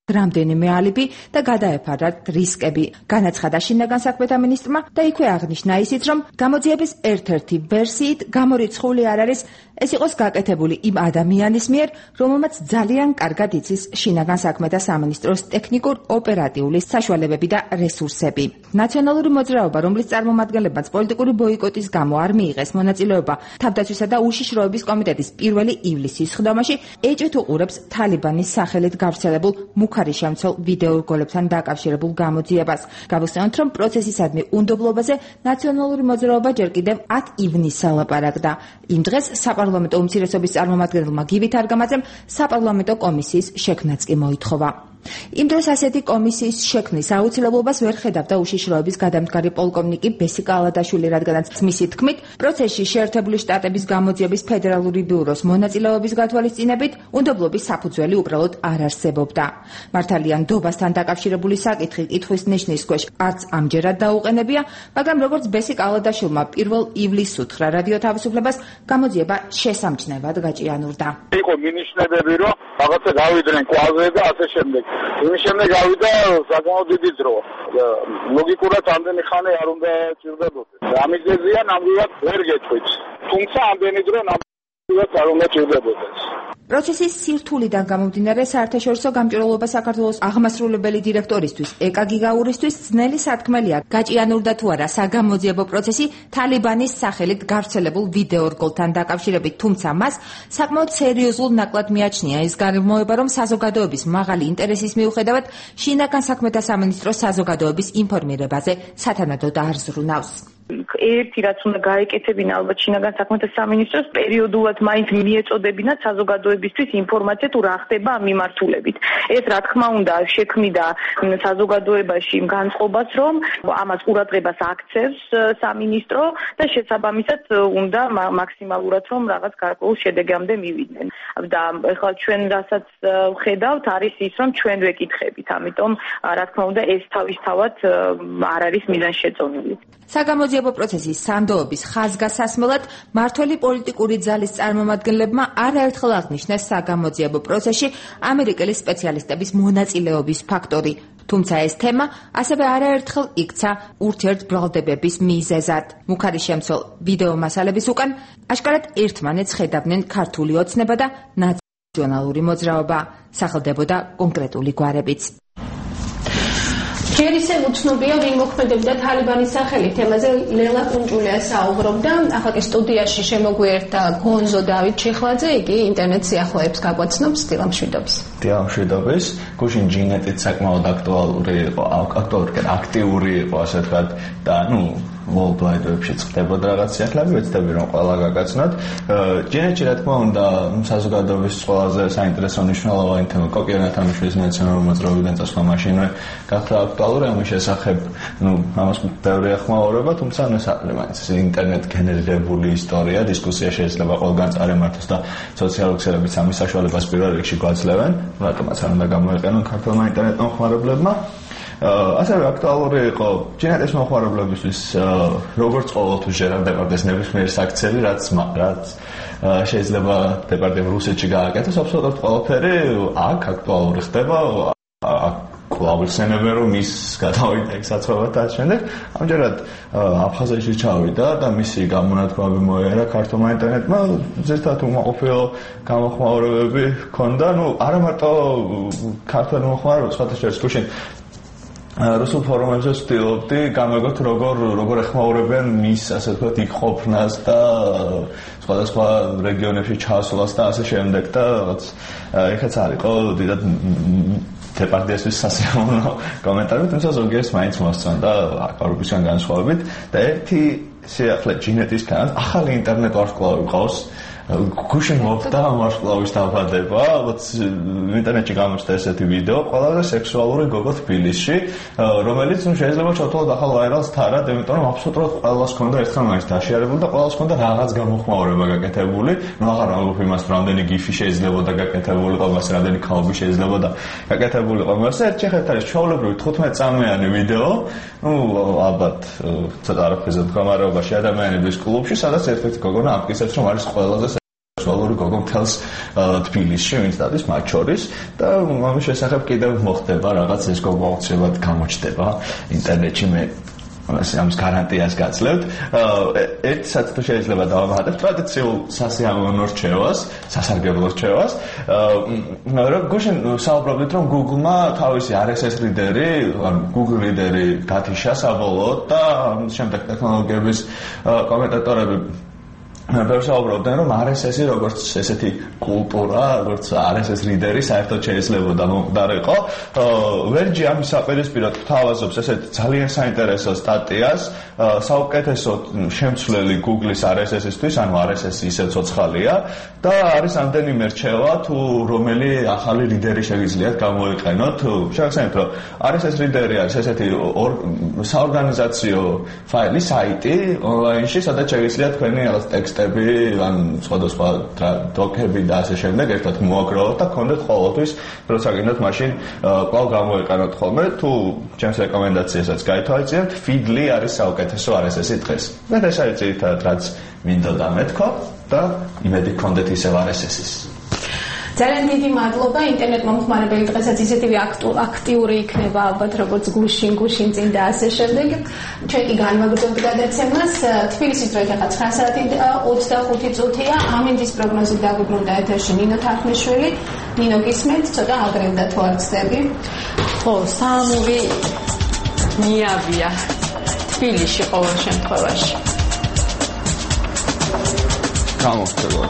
რამდენიმე ალიბი და გადაეფარათ რისკები. განაცხადა შინაგან საქმეთა მინისტრმა და იქვე აღნიშნა ისიც, რომ გამოძიების ერთ-ერთი ვერსიით გამორიცხული არ არის, ეს იყოს გაკეთებული იმ ადამიანის მიერ, რომელმაც ძალიან კარგად იცის შინაგან საქმეთა სამინისტროს ტექნიკურ-ოპერატიული საშუალებები და რესურსები. ნაციონალური მოძრაობა, რომლის წარმომადგენლებმაც პოლიტიკური ბოიკოტის გამო არ მიიღეს მონაწილეობა თავდაცვისა და უშიშროების კომიტეტის 1 ივლისის სხდომაში, ეჭვით უყურებს თალიბანის სახელით გავრცელებულ მუქარიშემცველ ვიდეორგოლებთან დაკავშირებულ გამოძიებას. გავიხსენოთ, რომ პროცესისადმი უნდობლობაზე ნაციონალური მოძრაობა ჯერ კიდევ 10 ივნისს ლაპარაკდა. იმ დღეს საპარლამენტო უმცირესობის წარმომადგენელმა გივით არგამაძემ საპარლამენტო კომისიის შექმნაც კი მოითხოვა. იმ დროს ასეთი კომისიის შექმნის აუცილებლობას ვერ ხედავდა უშიშროების გადამდგარი პოლკოვნიკი ბესიკა ალადაშვილი, რადგანაც მისი თქმით, პროცესში შეერთებული შტატების გამოძიების ფედერალური ბიუროს მონაწილეობის გათვალისწინებით უნდობლობის საფუძველი უბრალოდ არ არსებობდა. მართალია ნდობასთან დაკავშირებული საკითხი კითხვის ნიშნის ქვეშ არც ამჯერად დაუყენებია, მაგრამ როგორც ბესიკა ალადაშვილმა 1 ივლისს უთხრა რადიო თავისუფლებას, გამოძიება შესამჩნევად გაჭიანურდა. იყო მინიშნებები, რომ რაღაცა გავიდნენ კვაზე და ასე შემდეგ. იმის შემდეგ გავიდა საკმაოდ დიდი დრო. ლოგიკურად ამდენი ხანი არ უნდა ჭირდებოდეს. ამიზეზია ნამდვილად ვერ გეტყვით. თუმცა ამდენი დრო ნამდვილად არ უნდა ჭირდებოდეს. პროცესის სირთულიდან გამომდინარე, საერთაშორისო გამჭვირვალობა საქართველოს აღმასრულებელი დირექტორისთვის ეკა გიგაურისთვის ძნელი სათქმელია, გაჭიანურდა თუ არა საგამოძიებო პროცესი თალიბანის სახელით გავრცელებულ ვიდეორგოლთან დაკავშირებით, თუმცა მას საკმაოდ სერიოზულ ნაკლად მიაჩნია ის გარემოება, რომ საზოგადოების მაღალი ინტერესის მიუხედავად შინაგან საქმეთა სამინისტროს საზოგადოების ინფორმირებაზე სათანადოდ არ ზრუნავს. ერთი რაც უნდა გაეკეთებინა ალბათ შინაგან საქმეთა სამინისტროს პერიოდულად მაინც მიეწოდებინათ საზოგადოებისთვის ინფორმაცია თუ რა ხდება ამ მიმართულებით. ეს რა თქმა უნდა შექმნიდა საზოგადოებაში განწყობას, რომ ამას ყურადღებას აქცევს სამინისტრო და შესაბამისად უნდა მაქსიმალურად რომ რაღაც გარკვეულ შედეგამდე მივიდნენ. და ეხლა ჩვენ რასაც ვხედავთ არის ის, რომ ჩვენ ვეკითხებით, ამიტომ რა თქმა უნდა ეს თავისთავად არ არის მიზანშეწონილი. საგამოძიებო პროცესის სანდოობის ხაზგასასმელად მართველი პოლიტიკური ძალის წარმომადგენლებმა არაერთხელ აღნიშნეს საგამოძიებო პროცესში ამერიკელი სპეციალისტების მონაწილეობის ფაქტორი. თუმცა ეს თემა ასევე არაერთხელ იქცა ურთიერთბრალდებების მიზეზად. მუქარიშემცველ ვიდეო მასალების უკან აშკარად ერთმანეთს ხედავდნენ ქართული ოცნება და ნაციონალური მოძრაობა. სახელდებოდა კონკრეტული გვარებიც. ჯერ ისევ უცნობია ვინ მოქმედებდა თალიბანის სახელით. თემაზე ლელა კუნჭულია საუბრობდა. ახლა კი სტუდიაში შემოგვიერთდა გონზო დავით ჩიხლაძე, იგი ინტერნეტ სიახლეებს გაგვაცნობს. დილამშვიდობის. დილამშვიდობის. გუშინ ჯინეტიც საკმაოდ აქტიური იყო, ასე ვთქვათ, და ვოლბლაიდებში ხდებოდა რაღაც სიახლეები, ვეცდები რომ ყველა გაგაცნოთ. ჯინეტში რა თქმა უნდა საზოგადოების ყველაზე საინტერესო მნიშვნელოვანი თემა კოკიანა თამაშის ნაციონალური მოძრაობიდან წასვლა მაშინვე გახდა აქტუალური. ამის შესახებ ამას ბევრი ახმაურება, თუმცა ეს არის ინტერნეტ გენერირებული ისტორია, დისკუსია შეიძლება ყველგან წარემართოს და სოციალური ქსელებიც ამის საშუალებას პირველ რიგში გვაძლევენ, რატომაც არ უნდა გამოიყენონ ქართულმა ინტერნეტ მომხმარებლებმა. ასევე აქტუალური იყო ჯინეტის მომხმარებლებისთვის როგორც ყოველთვის ჯერ არ დეპარტეს ნებისმიერი საქციელი, რაც შეიძლება დეპარტემ რუსეთში გააკეთოს, აბსოლუტურად ყველაფერი აქ აქტუალური ხდება. კვლავისენებენ რომ ის გადავიდა ეგ საცხოვრებლად და შემდეგ ამჯერად აფხაზეთში ჩავიდა და მისი გამონათქვამი მოერა ქართულმა ინტერნეტმა. ზუსტად უმოყრილო გამოხმაურებები ჰქონდა, არა მარტო ქართულ მომხმარებელს, სხვათა შორის გუშინ რუსულ ფორუმებზე ვცდილობდი გამეგოთ როგორ ეხმაურებენ მის ასე ვთქვათ იქ ყოფნას და სხვადასხვა რეგიონებში ჩასვლას და ასე შემდეგ და რაღაც ეხაც არისო დიდად დეპარტიასთვის სასიამოვნო კომენტარი, თუმცა ზოგიერთს მაინც მოსწონდა აკარუბისგან განსხვავებით და ერთი სიახლე ჯინეტისგან ახალი ინტერნეტ ვარსკვლავი ყავს. გუშინ მოვხდა ამ ვარსკვლავის დაბადება, ალბათ ინტერნეტში გამოჩნდა ესეთი ვიდეო, ყველაზე სექსუალური გოგო თბილისში, რომელიც შეიძლება ჩავთვალოთ ახალ ვაირალს თარად, იმიტომ რომ აბსოლუტურად ყველას ჰქონდა ერთხელ მაინც დაშიარებული და ყველას ჰქონდა რაღაც გამოხმაურება გაკეთებული. აღარ ამბობ იმას, რამდენი გიფი შეიძლებოდა გაკეთებული ყოლმას, რამდენი ქაობი შეიძლებოდა გაკეთებული ყოლმას. ერთ არის ჩვეულებრივი 15 წამიანი ვიდეო, ალბათ ცოტა არაფერზე მდგომარეობაში ადამიანების კლუბში, სადაც ერთ-ერთი გოგონა ამტკიცებს, რომ არის ყველაზე სექსუალური გოგო მთელს თბილისში ვინც დადის მათ შორის და ამის შესახებ კიდევ მოხდება რაღაც ეს გოგო აუცილებლად გამოჩნდება ინტერნეტში მე ამის გარანტიას გაძლევთ. ერთსაც თუ შეიძლება დავამატებ ტრადიციულ სასიამოვნო რჩევას, სასარგებლო რჩევას. გუშინ საუბრობდით რომ Google-მა თავისი RSS reader-ი, Google reader-ი გათიშა საბოლოოდ და შემდეგ ტექნოლოგიების კომენტატორები ბევრსაუბრობდნენ რომ RSS-ი როგორც ესეთი კულტურა, როგორც RSS reader-ი საერთოდ შეიძლება დამოკიდებულიყო. ვერჯი ამის საპირისპიროდ თავაზობს ესეთი ძალიან საინტერესო სტატიას, საუკეთესო შემცვლელი Google-ის RSS-ისთვის, ანუ RSS-ი ისე ცოცხალია და არის ამდენიმე რჩევა თუ რომელი ახალი reader-ი შეგიძლიათ გამოიყენოთ. შეგახსენებთ რომ RSS reader-ი არის ესეთი საორგანიზაციო ფაილი, საიტი ონლაინში, სადაც შეგიძლიათ თქვენი რაღაც ტექსტები, ან სხვადასხვა დოკები და ასე შემდეგ ერთად მოაგროვოთ და გქონდეთ ყოველთვის, როცა გინდათ მაშინ კვლავ გამოიყენოთ ხოლმე. თუ ჩემს რეკომენდაციასაც გაითვალისწინებთ, Feedly არის საუკეთესო RSS-ი დღეს. მე ეს არის ძირითადად რაც მინდოდა მეთქვა და იმედი გქონდეთ ისევ RSS-ის. ძალიან დიდი მადლობა ინტერნეტ მომხმარებელი დღესაც ისეთივე აქტიური იქნება ალბათ როგორც გუშინ წინ და ასე შემდეგ. ჩვენ კი განვაგრძობთ გადაცემას. თბილისის დროით ახლა 9 საათი 25 წუთია. ამინდის პროგნოზით დაგვიბრუნდა ეთერში ნინო თარხნიშვილი. ნინო გისმენთ, ცოტა აგრევდა თუ არ ცდები? ხო, საამური ნიავია თბილისში ყოველ შემთხვევაში. გამოსწოროთ.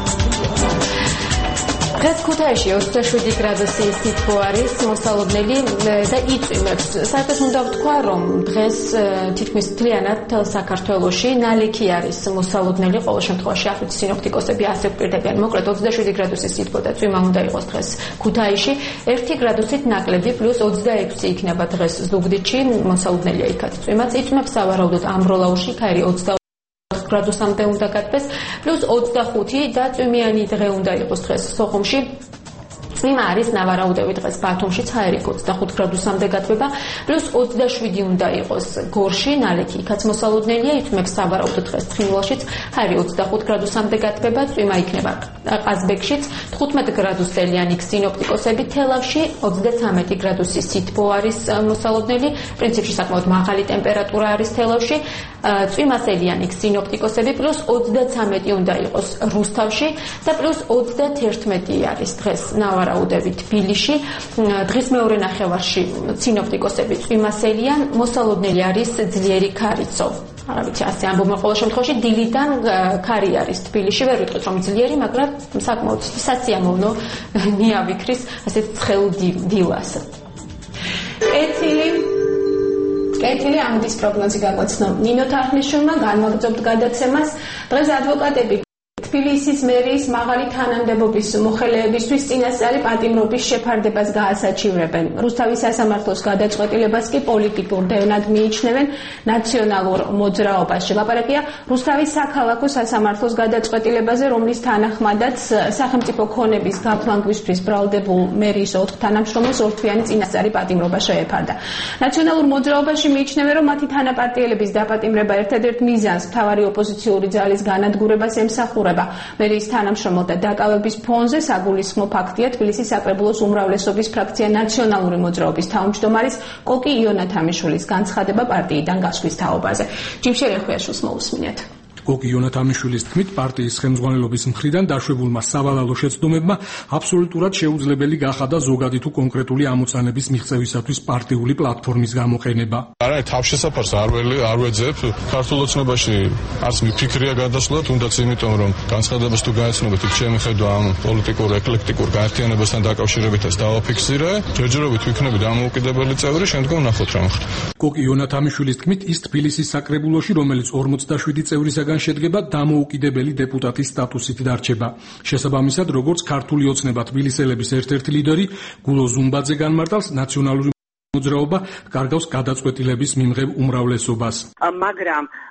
დღეს ქუთაისში 27 გრადუსი სითბო არის მოსალოდნელი და იწვიმებს. საერთოდ უნდა ვთქვა, რომ დღეს თითქმის მთლიანად მთელ საქართველოში ნალექი არის მოსალოდნელი, ყოველ შემთხვევაში ახლა სინოპტიკოსები ასე ვპირდებიან. მოკლედ 27 გრადუსი სითბო და წვიმა უნდა იყოს დღეს ქუთაისში, 1 გრადუსით ნაკლები, პლუს 26 იქნება დღეს ზუგდიდში, მოსალოდნელია იქაც წვიმაც. იწვიმებს სავარაუდოდ ამბროლაურში, ქარი 20 გრადუსამდე უნდა გათბეს, პლუს 25 და წვიმიანი დღე უნდა იყოს დღეს სოხუმში. წვიმა არის ნავარაუდევი დღეს ბათუმში, ცხაერი 25 გრადუსამდე გათბება, პლუს 27 უნდა იყოს გორში, ნალექი იქაც მოსალოდნელია, იწვიმებს სავარაუდოდ დღეს ცხინვალშიც, ხარი 25 გრადუსამდე გათბება, წვიმა იქნება ყაზბეგშიც, 15 გრადუსელიანი სინოპტიკოსები, თელავში 33 გრადუსი სითბო არის მოსალოდნელი, პრინციპში საკმაოდ მაღალი ტემპერატურა არის თელავში. წვიმასელიანი სინოპტიკოსები პლუს 33 უნდა იყოს რუსთავში და პლუს 31 არის დღეს ნავარაუდევი თბილისში. დღის მეორე ნახევარში სინოპტიკოსები წვიმასელიან, მოსალოდნელი არის ძლიერი ქარიცო. არა ვიცი, ასე ამბობენ ყოველ შემთხვევაში დილიდან ქარი არის თბილისში, ვერ ვიტყვით რომ ძლიერი, მაგრამ საკმაოდ სასიამოვნო ნიავიქრის ასეთ ცხელ დილას. კეთილი ამდის პროგნოზი გაგვაცნო ნინო თარხნიშვილმა, განვაგრძობთ გადაცემას. დღეს ადვოკატები თბილისის მერიის მაღალი თანამდებობის მოხელეებისთვის წინასწარი პატიმრობის შეფარდებას გაასაჩივრებენ. რუსთავის სასამართლოს გადაწყვეტილებას კი პოლიტიკურ დევნად მიიჩნევენ ნაციონალურ მოძრაობაში. ლაპარაკია რუსთავის საქალაქო სასამართლოს გადაწყვეტილებაზე, რომლის თანახმადაც სახელმწიფო ქონების გაფლანგვისთვის ბრალდებულ მერიის 4 თანამშრომელს ორთვიანი წინასწარი პატიმრობა შეეფარდა. ნაციონალურ მოძრაობაში მიიჩნევენ, რომ მათი თანაპარტიელების დაპატიმრება ერთადერთ მიზანს მთავარი ოპოზიციური ძალის განადგურებას ემსახურება. მერიის თანამშრომელთა დაკავების ფონზე საგულისხმო ფაქტია თბილისის საკრებულოს უმრავლესობის ფრაქცია ნაციონალური მოძრაობის თავმჯდომარის კოკი იონათამიშვილის განცხადება პარტიიდან გასვლის თაობაზე. ჯიმშერ ეხვიაშვილს მოусმინეთ. კოკი იონათამიშვილის თქმით, პარტიის ხელმძღვანელობის მხრიდან დაშვებულმა სავალალო შეცდომებმა აბსოლუტურად შეუძლებელი გახადა ზოგადი თუ კონკრეტული ამოცანების მიღწევისათვის პარტიული პლატფორმის გამოყენება. არა, თავშესაფარს არ ვეძებ. ქართულ ოცნებაში არც მიფიქრია გადასვლა, თუნდაც იმიტომ, რომ განცხადებას თუ გაეცნობეთ, იქ ჩემი ხედვა ამ პოლიტიკურ ეკლექტიკურ გაერთიანებასთან დაკავშირებითაც დავაფიქსირე. ჯერჯერობით ვიქნები დამოუკიდებელი წევრი, შემდგომ ნახოთ რა მოხდა. კოკი იონათამიშვილის თქმით, ის თბილისის საკრებულოში, რომელიც 47 წევრისაგან შედგება, დამოუკიდებელი დეპუტატის სტატუსით დარჩება. შესაბამისად, როგორც ქართული ოცნება თბილისელების ერთ-ერთი ლიდერი გულო ზუმბაძე განმარტავს, ნაციონალური მოძრაობა კარგავს გადაწყვეტილების მიმღებ უმრავლესობას. მაგრამ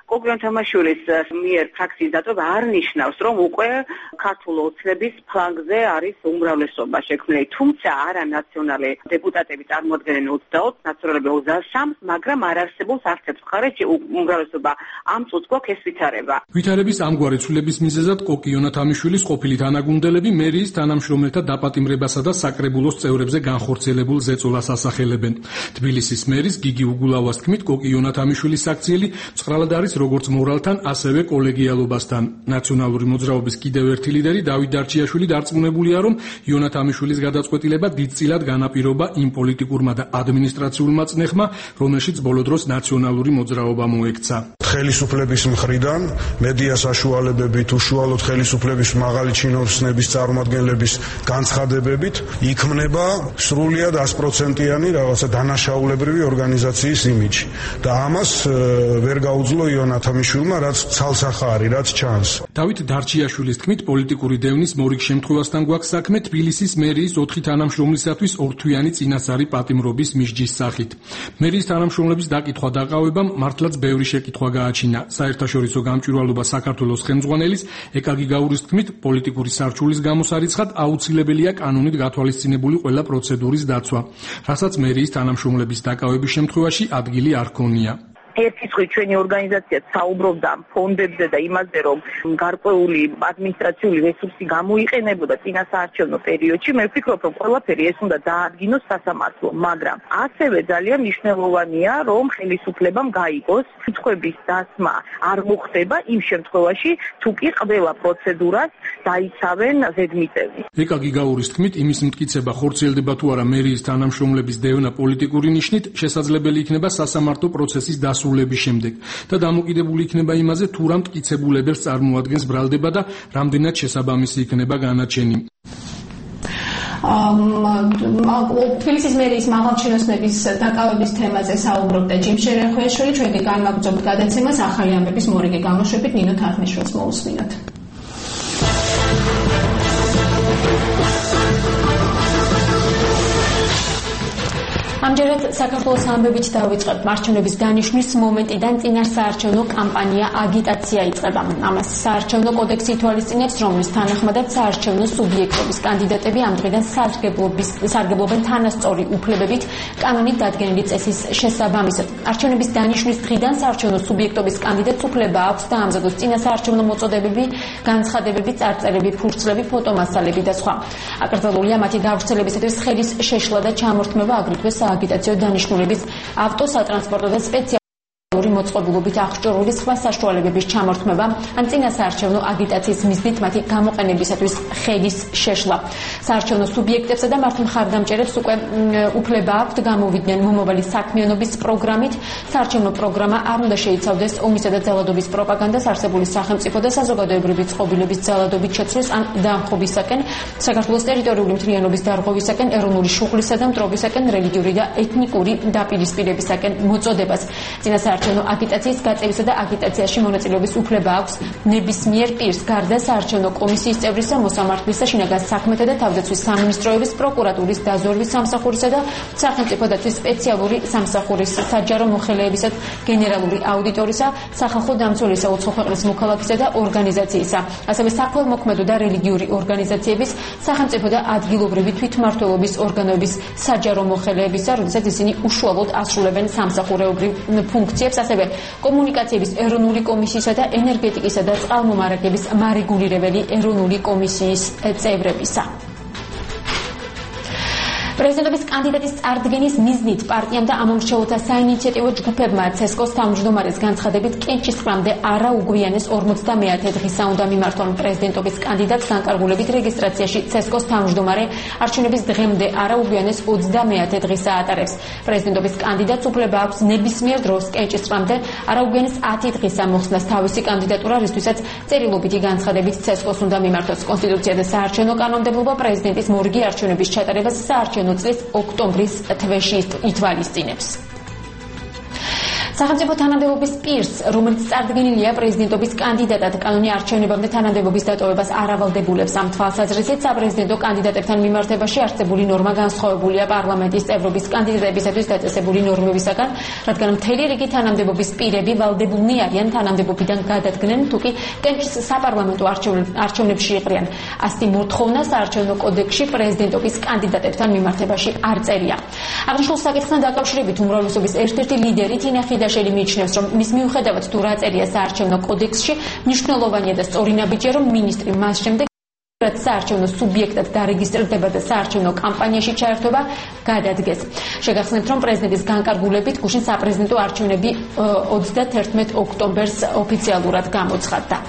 კოკი ონათამაშვილის მიერ ფრაქციის დატოვა არ ნიშნავს, რომ უკვე ქართულ ოცნების ფლანგზე არის უმრავლესობა შექმნილი. თუმცა არა ნაციონალი დეპუტატები წარმოადგენენ 24, ნაციონალები 23, მაგრამ არ არსებობს არც ერთ მხარეში უმრავლესობა. ამ წუთს გვაქვს ეს ვითარება. ვითარების ამგვარი ცვლილების მიზეზად კოკი ონათამიშვილის ყოფილი თანაგუნდელები მერიის თანამშრომელთა დაპატიმრებასა და საკრებულოს წევრებზე განხორციელებულ ზეწოლას ასახელებენ. თბილისის მერის გიგი უგულავას თქმით, კოკი ონათამიშვილის საქციელი მწვრალად არის როგორც მორალთან, ასევე კოლეგიალობასთან. ნაციონალური მოძრაობის კიდევ ერთი ლიდერი დავით დარჩიაშვილი დარწმუნებულია, რომ იონათამიშვილის გადაწყვეტილება დიდწილად განაპირობა იმ პოლიტიკურმა და ადმინისტრაციულმა წნეხმა, რომელშიც ბოლო დროს ნაციონალური მოძრაობა მოექცა. ხელისუფლების მხრიდან მედია საშუალებებით, უშუალოდ ხელისუფლების მაღალი ჩინოსნების წარმომადგენლების განცხადებებით იქმნება სრულიად 100%-იანი რაღაცა დანაშაულებრივი ორგანიზაციის იმიჯი და ამას ვერ გაუძლო იონათამიშვილმა, რაც ცალსახა არის, რაც ჩანს. დავით დარჩიაშვილის თქმით, პოლიტიკური დევნის მორიგ შემთხვევასთან გვაქვს საქმე თბილისის მერიის 4 თანამშრომლისათვის ორთვიანი წინასწარი პატიმრობის მისჯის სახით. მერიის თანამშრომლების დაკითხვა დაყავებამ მართლაც ბევრი შეკითხვა გააჩინა. საერთაშორისო გამჭვირვალობა საქართველოს ხელმძღვანელის ეკაგი გაურის თქმით, პოლიტიკური სარჩულის გამოსარიცხად აუცილებელია კანონით გათვალისწინებული ყველა პროცედურის დაცვა, რასაც მერიის თანამშრომლების დაკავების შემთხვევაში ადგილი არ ჰქონია. ერთი წუთი ჩვენი ორგანიზაცია საუბრობდა ფონდებზე და იმაზე, რომ გარკვეული ადმინისტრაციული რესურსი გამოიყენებოდა წინასაარჩევნო პერიოდში, მე ვფიქრობ, რომ ყველაფერი ეს უნდა დაადგინოს სასამართლომ, მაგრამ ასევე ძალიან მნიშვნელოვანია, რომ ხელისუფლებამ გაიგოს, კითხვების დასმა არ მოხდება იმ შემთხვევაში, თუ კი ყველა პროცედურას დაიცავენ ზედმიწევი. ეკაგი გაურის თქმით, იმის მტკიცება ხორციელდება თუ არა მერიის თანამშრომლების დევნა პოლიტიკური ნიშნით, შესაძლებელი იქნება სასამართლო პროცესის დასრულების შემდეგ და დამოკიდებული იქნება იმაზე, თუ რა მტკიცებულებებს წარმოადგენს ბრალდება და რამდენად შესაბამისი იქნება განაჩენი. თბილისის მერიის მაღალჩინოსნების დაკავების თემაზე საუბრობდა ჯიმ შერეხვეშვილი. ჩვენ განვაგრძობთ გადაცემას ახალი ამბების მორიგი გამოშვებით. ნინო თარხნიშვილს მოусმინოთ. ამჯერად საქართველოს ამბებით დავიწყებთ. მარჩევნების დანიშვნის მომენტიდან წინასაარჩევნო კამპანია აგიტაცია იწყება. ამას საარჩევნო კოდექსი ითვალისწინებს, რომლის თანახმადაც საარჩევნო სუბიექტების კანდიდატები ამ დღიდან სარგებლობენ თანასწორი უფლებებით კანონით დადგენილი წესის შესაბამისად. არჩევნების დანიშვნის დღიდან საარჩევნო სუბიექტობის კანდიდატს უფლება აქვს დაამზადოს წინასაარჩევნო მოწოდებები, განცხადებები, წარწერები, ფურცლები, ფოტომასალები და სხვა. აკრძალულია მათი გავრცელებისათვის ხელის შეშლა და ჩამორთმევა, აგრეთვე აგიტაციო დანიშნულების ავტოსატრანსპორტო და სპეციალური მოწყობილობით აღჭურვილი სხვა საშუალებების ჩამორთმევა ან წინასაარჩევნო აგიტაციის მიზნით მათი გამოყენებისათვის ხელის შეშლა. საარჩევნო სუბიექტებსა და მათ მხარდამჭერებს უკვე უფლება აქვთ გამოვიდნენ მომავალი საქმიანობის პროგრამით. საარჩევნო პროგრამა არ უნდა შეიცავდეს ომისა და ძალადობის პროპაგანდას, არსებული სახელმწიფო და საზოგადოებრივი წყობილების ძალადობით შეცვლის ან დამხობისაკენ, საქართველოს ტერიტორიული მთლიანობის დარღვევისაკენ, ეროვნული შუღლისა და მტრობისაკენ, რელიგიური და ეთნიკური დაპირისპირებისაკენ მოწოდებას. წინასაარჩევნო აგიტაციის გაწევისა და აგიტაციაში მონაწილეობის უფლება აქვს ნებისმიერ პირს, გარდა საარჩევნო კომისიის წევრისა, მოსამართლისა, შინაგან საქმეთა და თავდაცვის სამინისტროების, პროკურატურის, დაზვერვის სამსახურისა და სახელმწიფო დაცვის სპეციალური სამსახურის, საჯარო მოხელეებისა, გენერალური აუდიტორისა, სახალხო დამცველისა, უცხო ქვეყნის მოქალაქისა და ორგანიზაციისა, ასევე საქველმოქმედო და რელიგიური ორგანიზაციების, სახელმწიფო და ადგილობრივი თვითმმართველობის ორგანოების საჯარო მოხელეებისა, როდესაც ისინი უშუალოდ ასრულებენ სამსახურეობრივ ფუნქციებს, ასევე კომუნიკაციების ეროვნული კომისიისა და ენერგეტიკისა და წყალმომარაგების მარეგულირებელი ეროვნული კომისიის წევრებისა. პრეზიდენტობის კანდიდატის წარდგენის მიზნით პარტიამ და ამომრჩეველთა საინიციატივო ჯგუფებმა ცესკოს თავმჯდომარის განცხადებით კენჭისყრამდე არა უგვიანეს 50-მე დღისა უნდა მიმართონ პრეზიდენტობის კანდიდატს განკარგულებით რეგისტრაციაში ცესკოს თავმჯდომარე არჩევნების დღემდე არა უგვიანეს 20-მე დღისა ატარებს. პრეზიდენტობის კანდიდატს უფლება აქვს ნებისმიერ დროს კენჭისყრამდე არა უგვიანეს 10 დღისა მოხსნას თავისი კანდიდატურა, რისთვისაც წერილობითი განცხადებით ცესკოს უნდა მიმართოს. კონსტიტუცია და საარჩევნო კანონმდებლობა პრეზიდენტის მორიგი არჩევნების ჩატარებას საარჩევნო წლის ოქტომბრის თვეში ითვალისწინებს. სახელმწიფო თანამდებობის პირს, რომელიც წარდგენილია პრეზიდენტობის კანდიდატად კანონი არჩევნებამდე თანამდებობის დატოვებას არ ავალდებულებს. ამ თვალსაზრისით საპრეზიდენტო კანდიდატებთან მიმართებაში არსებული ნორმა განსხვავებულია პარლამენტის წევრობის კანდიდატებისათვის დაწესებული ნორმებისაგან, რადგან მთელი რიგი თანამდებობის პირები ვალდებულნი არიან თანამდებობიდან გადადგნენ, თუკი კენჭის საპარლამენტო არჩევნებში იყრიან. ასეთი მოთხოვნა საარჩევნო კოდექსში პრეზიდენტობის კანდიდატებთან მიმართებაში არ წერია. აღნიშნულ საკითხთან დაკავშირებით უმრავლესობის ერთ-ერთი ლიდერი თინა ხიდაშელი მიიჩნევს, რომ მის მიუხედავად თუ რა წერია საარჩევნო კოდექსში, მნიშვნელოვანია და სწორი ნაბიჯია, რომ მინისტრი მას შემდეგ რაც საარჩევნო სუბიექტად დარეგისტრირდება და საარჩევნო კამპანიაში ჩაერთვება, გადადგეს. შეგახსენებთ, რომ პრეზიდენტის განკარგულებით გუშინ საპრეზიდენტო არჩევნები 31 ოქტომბერს ოფიციალურად გამოცხადდა.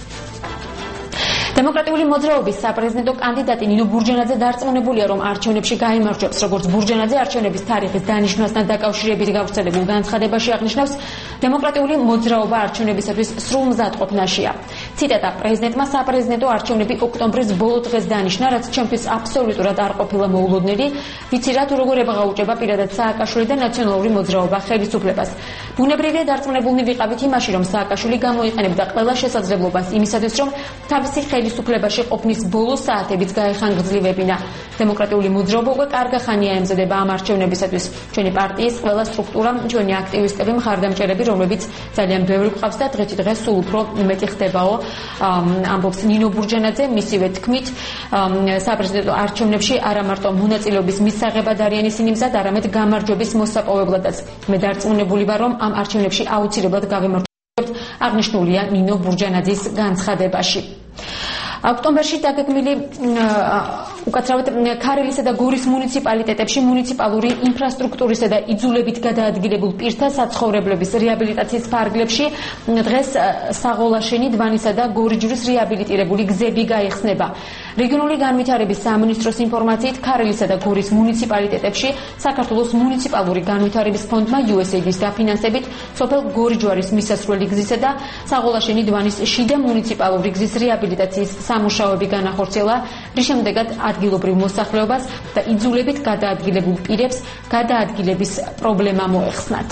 დემოკრატიული მოძრაობის საპრეზიდენტო კანდიდატი ნინო ბურჯანაძე დარწმუნებულია, რომ არჩევნებში გაიმარჯვებს, როგორც ბურჯანაძე არჩევნების თარიღის დანიშვნასთან დაკავშირებით გავრცელებულ განცხადებაში აღნიშნავს, დემოკრატიული მოძრაობა არჩევნებისათვის სრულ მზადყოფნაშია. ციტატა: პრეზიდენტმა საპრეზიდენტო არჩევნები ოქტომბრის ბოლო დღეს დანიშნა, რაც ჩემთვის აბსოლუტურად არ ყოფილა მოულოდნელი. ვიცი რა თუ როგორ ებაღაუჭება პირადად სააკაშვილი და ნაციონალური მოძრაობა ხელისუფლებას. ბუნებრივია დარწმუნებულნი ვიყავით იმაში, რომ სააკაშვილი გამოიყენებდა ყველა შესაძლებლობას იმისათვის, რომ თავისი ხელისუფლებაში ყოფნის ბოლო საათებიც გაეხანგრძლივებინა. დემოკრატიული მოძრაობა უკვე კარგა ხანია ემზადება ამ არჩევნებისათვის. ჩვენი პარტიის ყველა სტრუქტურა, ჩვენი აქტივისტები, მხარდამჭერები, რომლებიც ძალიან ბევრი გვყავს და დღეს სულ უფრო მეტი ხდებაო, ამბობს ნინო ბურჯანაძე. მისივე თქმით, საპრეზიდენტო არჩევნებში არა მარტო მონაწილეობის მისაღებად არიან ისინი მზად, არამედ გამარჯვების მოსაპოვებლადაც. მე დარწმუნებული ვარ, რომ ამ არჩევნებში აუცილებლად გავიმარჯვებთ, აღნიშნულია ნინო ბურჯანაძის განცხადებაში. ოქტომბერში დაგეგმილი უკაცრავად ქარელისა და გორის მუნიციპალიტეტებში მუნიციპალური ინფრასტრუქტურისა და იძულებით გადაადგილებულ პირთა საცხოვრებლების რეაბილიტაციის ფარგლებში დღეს საღოლაშენი, დვანისა და გორიჯვრის რეაბილიტირებული გზები გაიხსნება. რეგიონული განვითარების სამინისტროს ინფორმაციით ქარელისა და გორის მუნიციპალიტეტებში საქართველოს მუნიციპალური განვითარების ფონდმა USAID-ის დაფინანსებით სოფელ გორიჯვარის მისასვლელი გზისა და საღოლაშენი დვანის შიდა მუნიციპალური გზის რეაბილიტაციის სამუშაოები განახორციელა, რის შემდეგაც ადგილობრივ მოსახლეობას და იძულებით გადაადგილებულ პირებს გადაადგილების პრობლემა მოეხსნათ.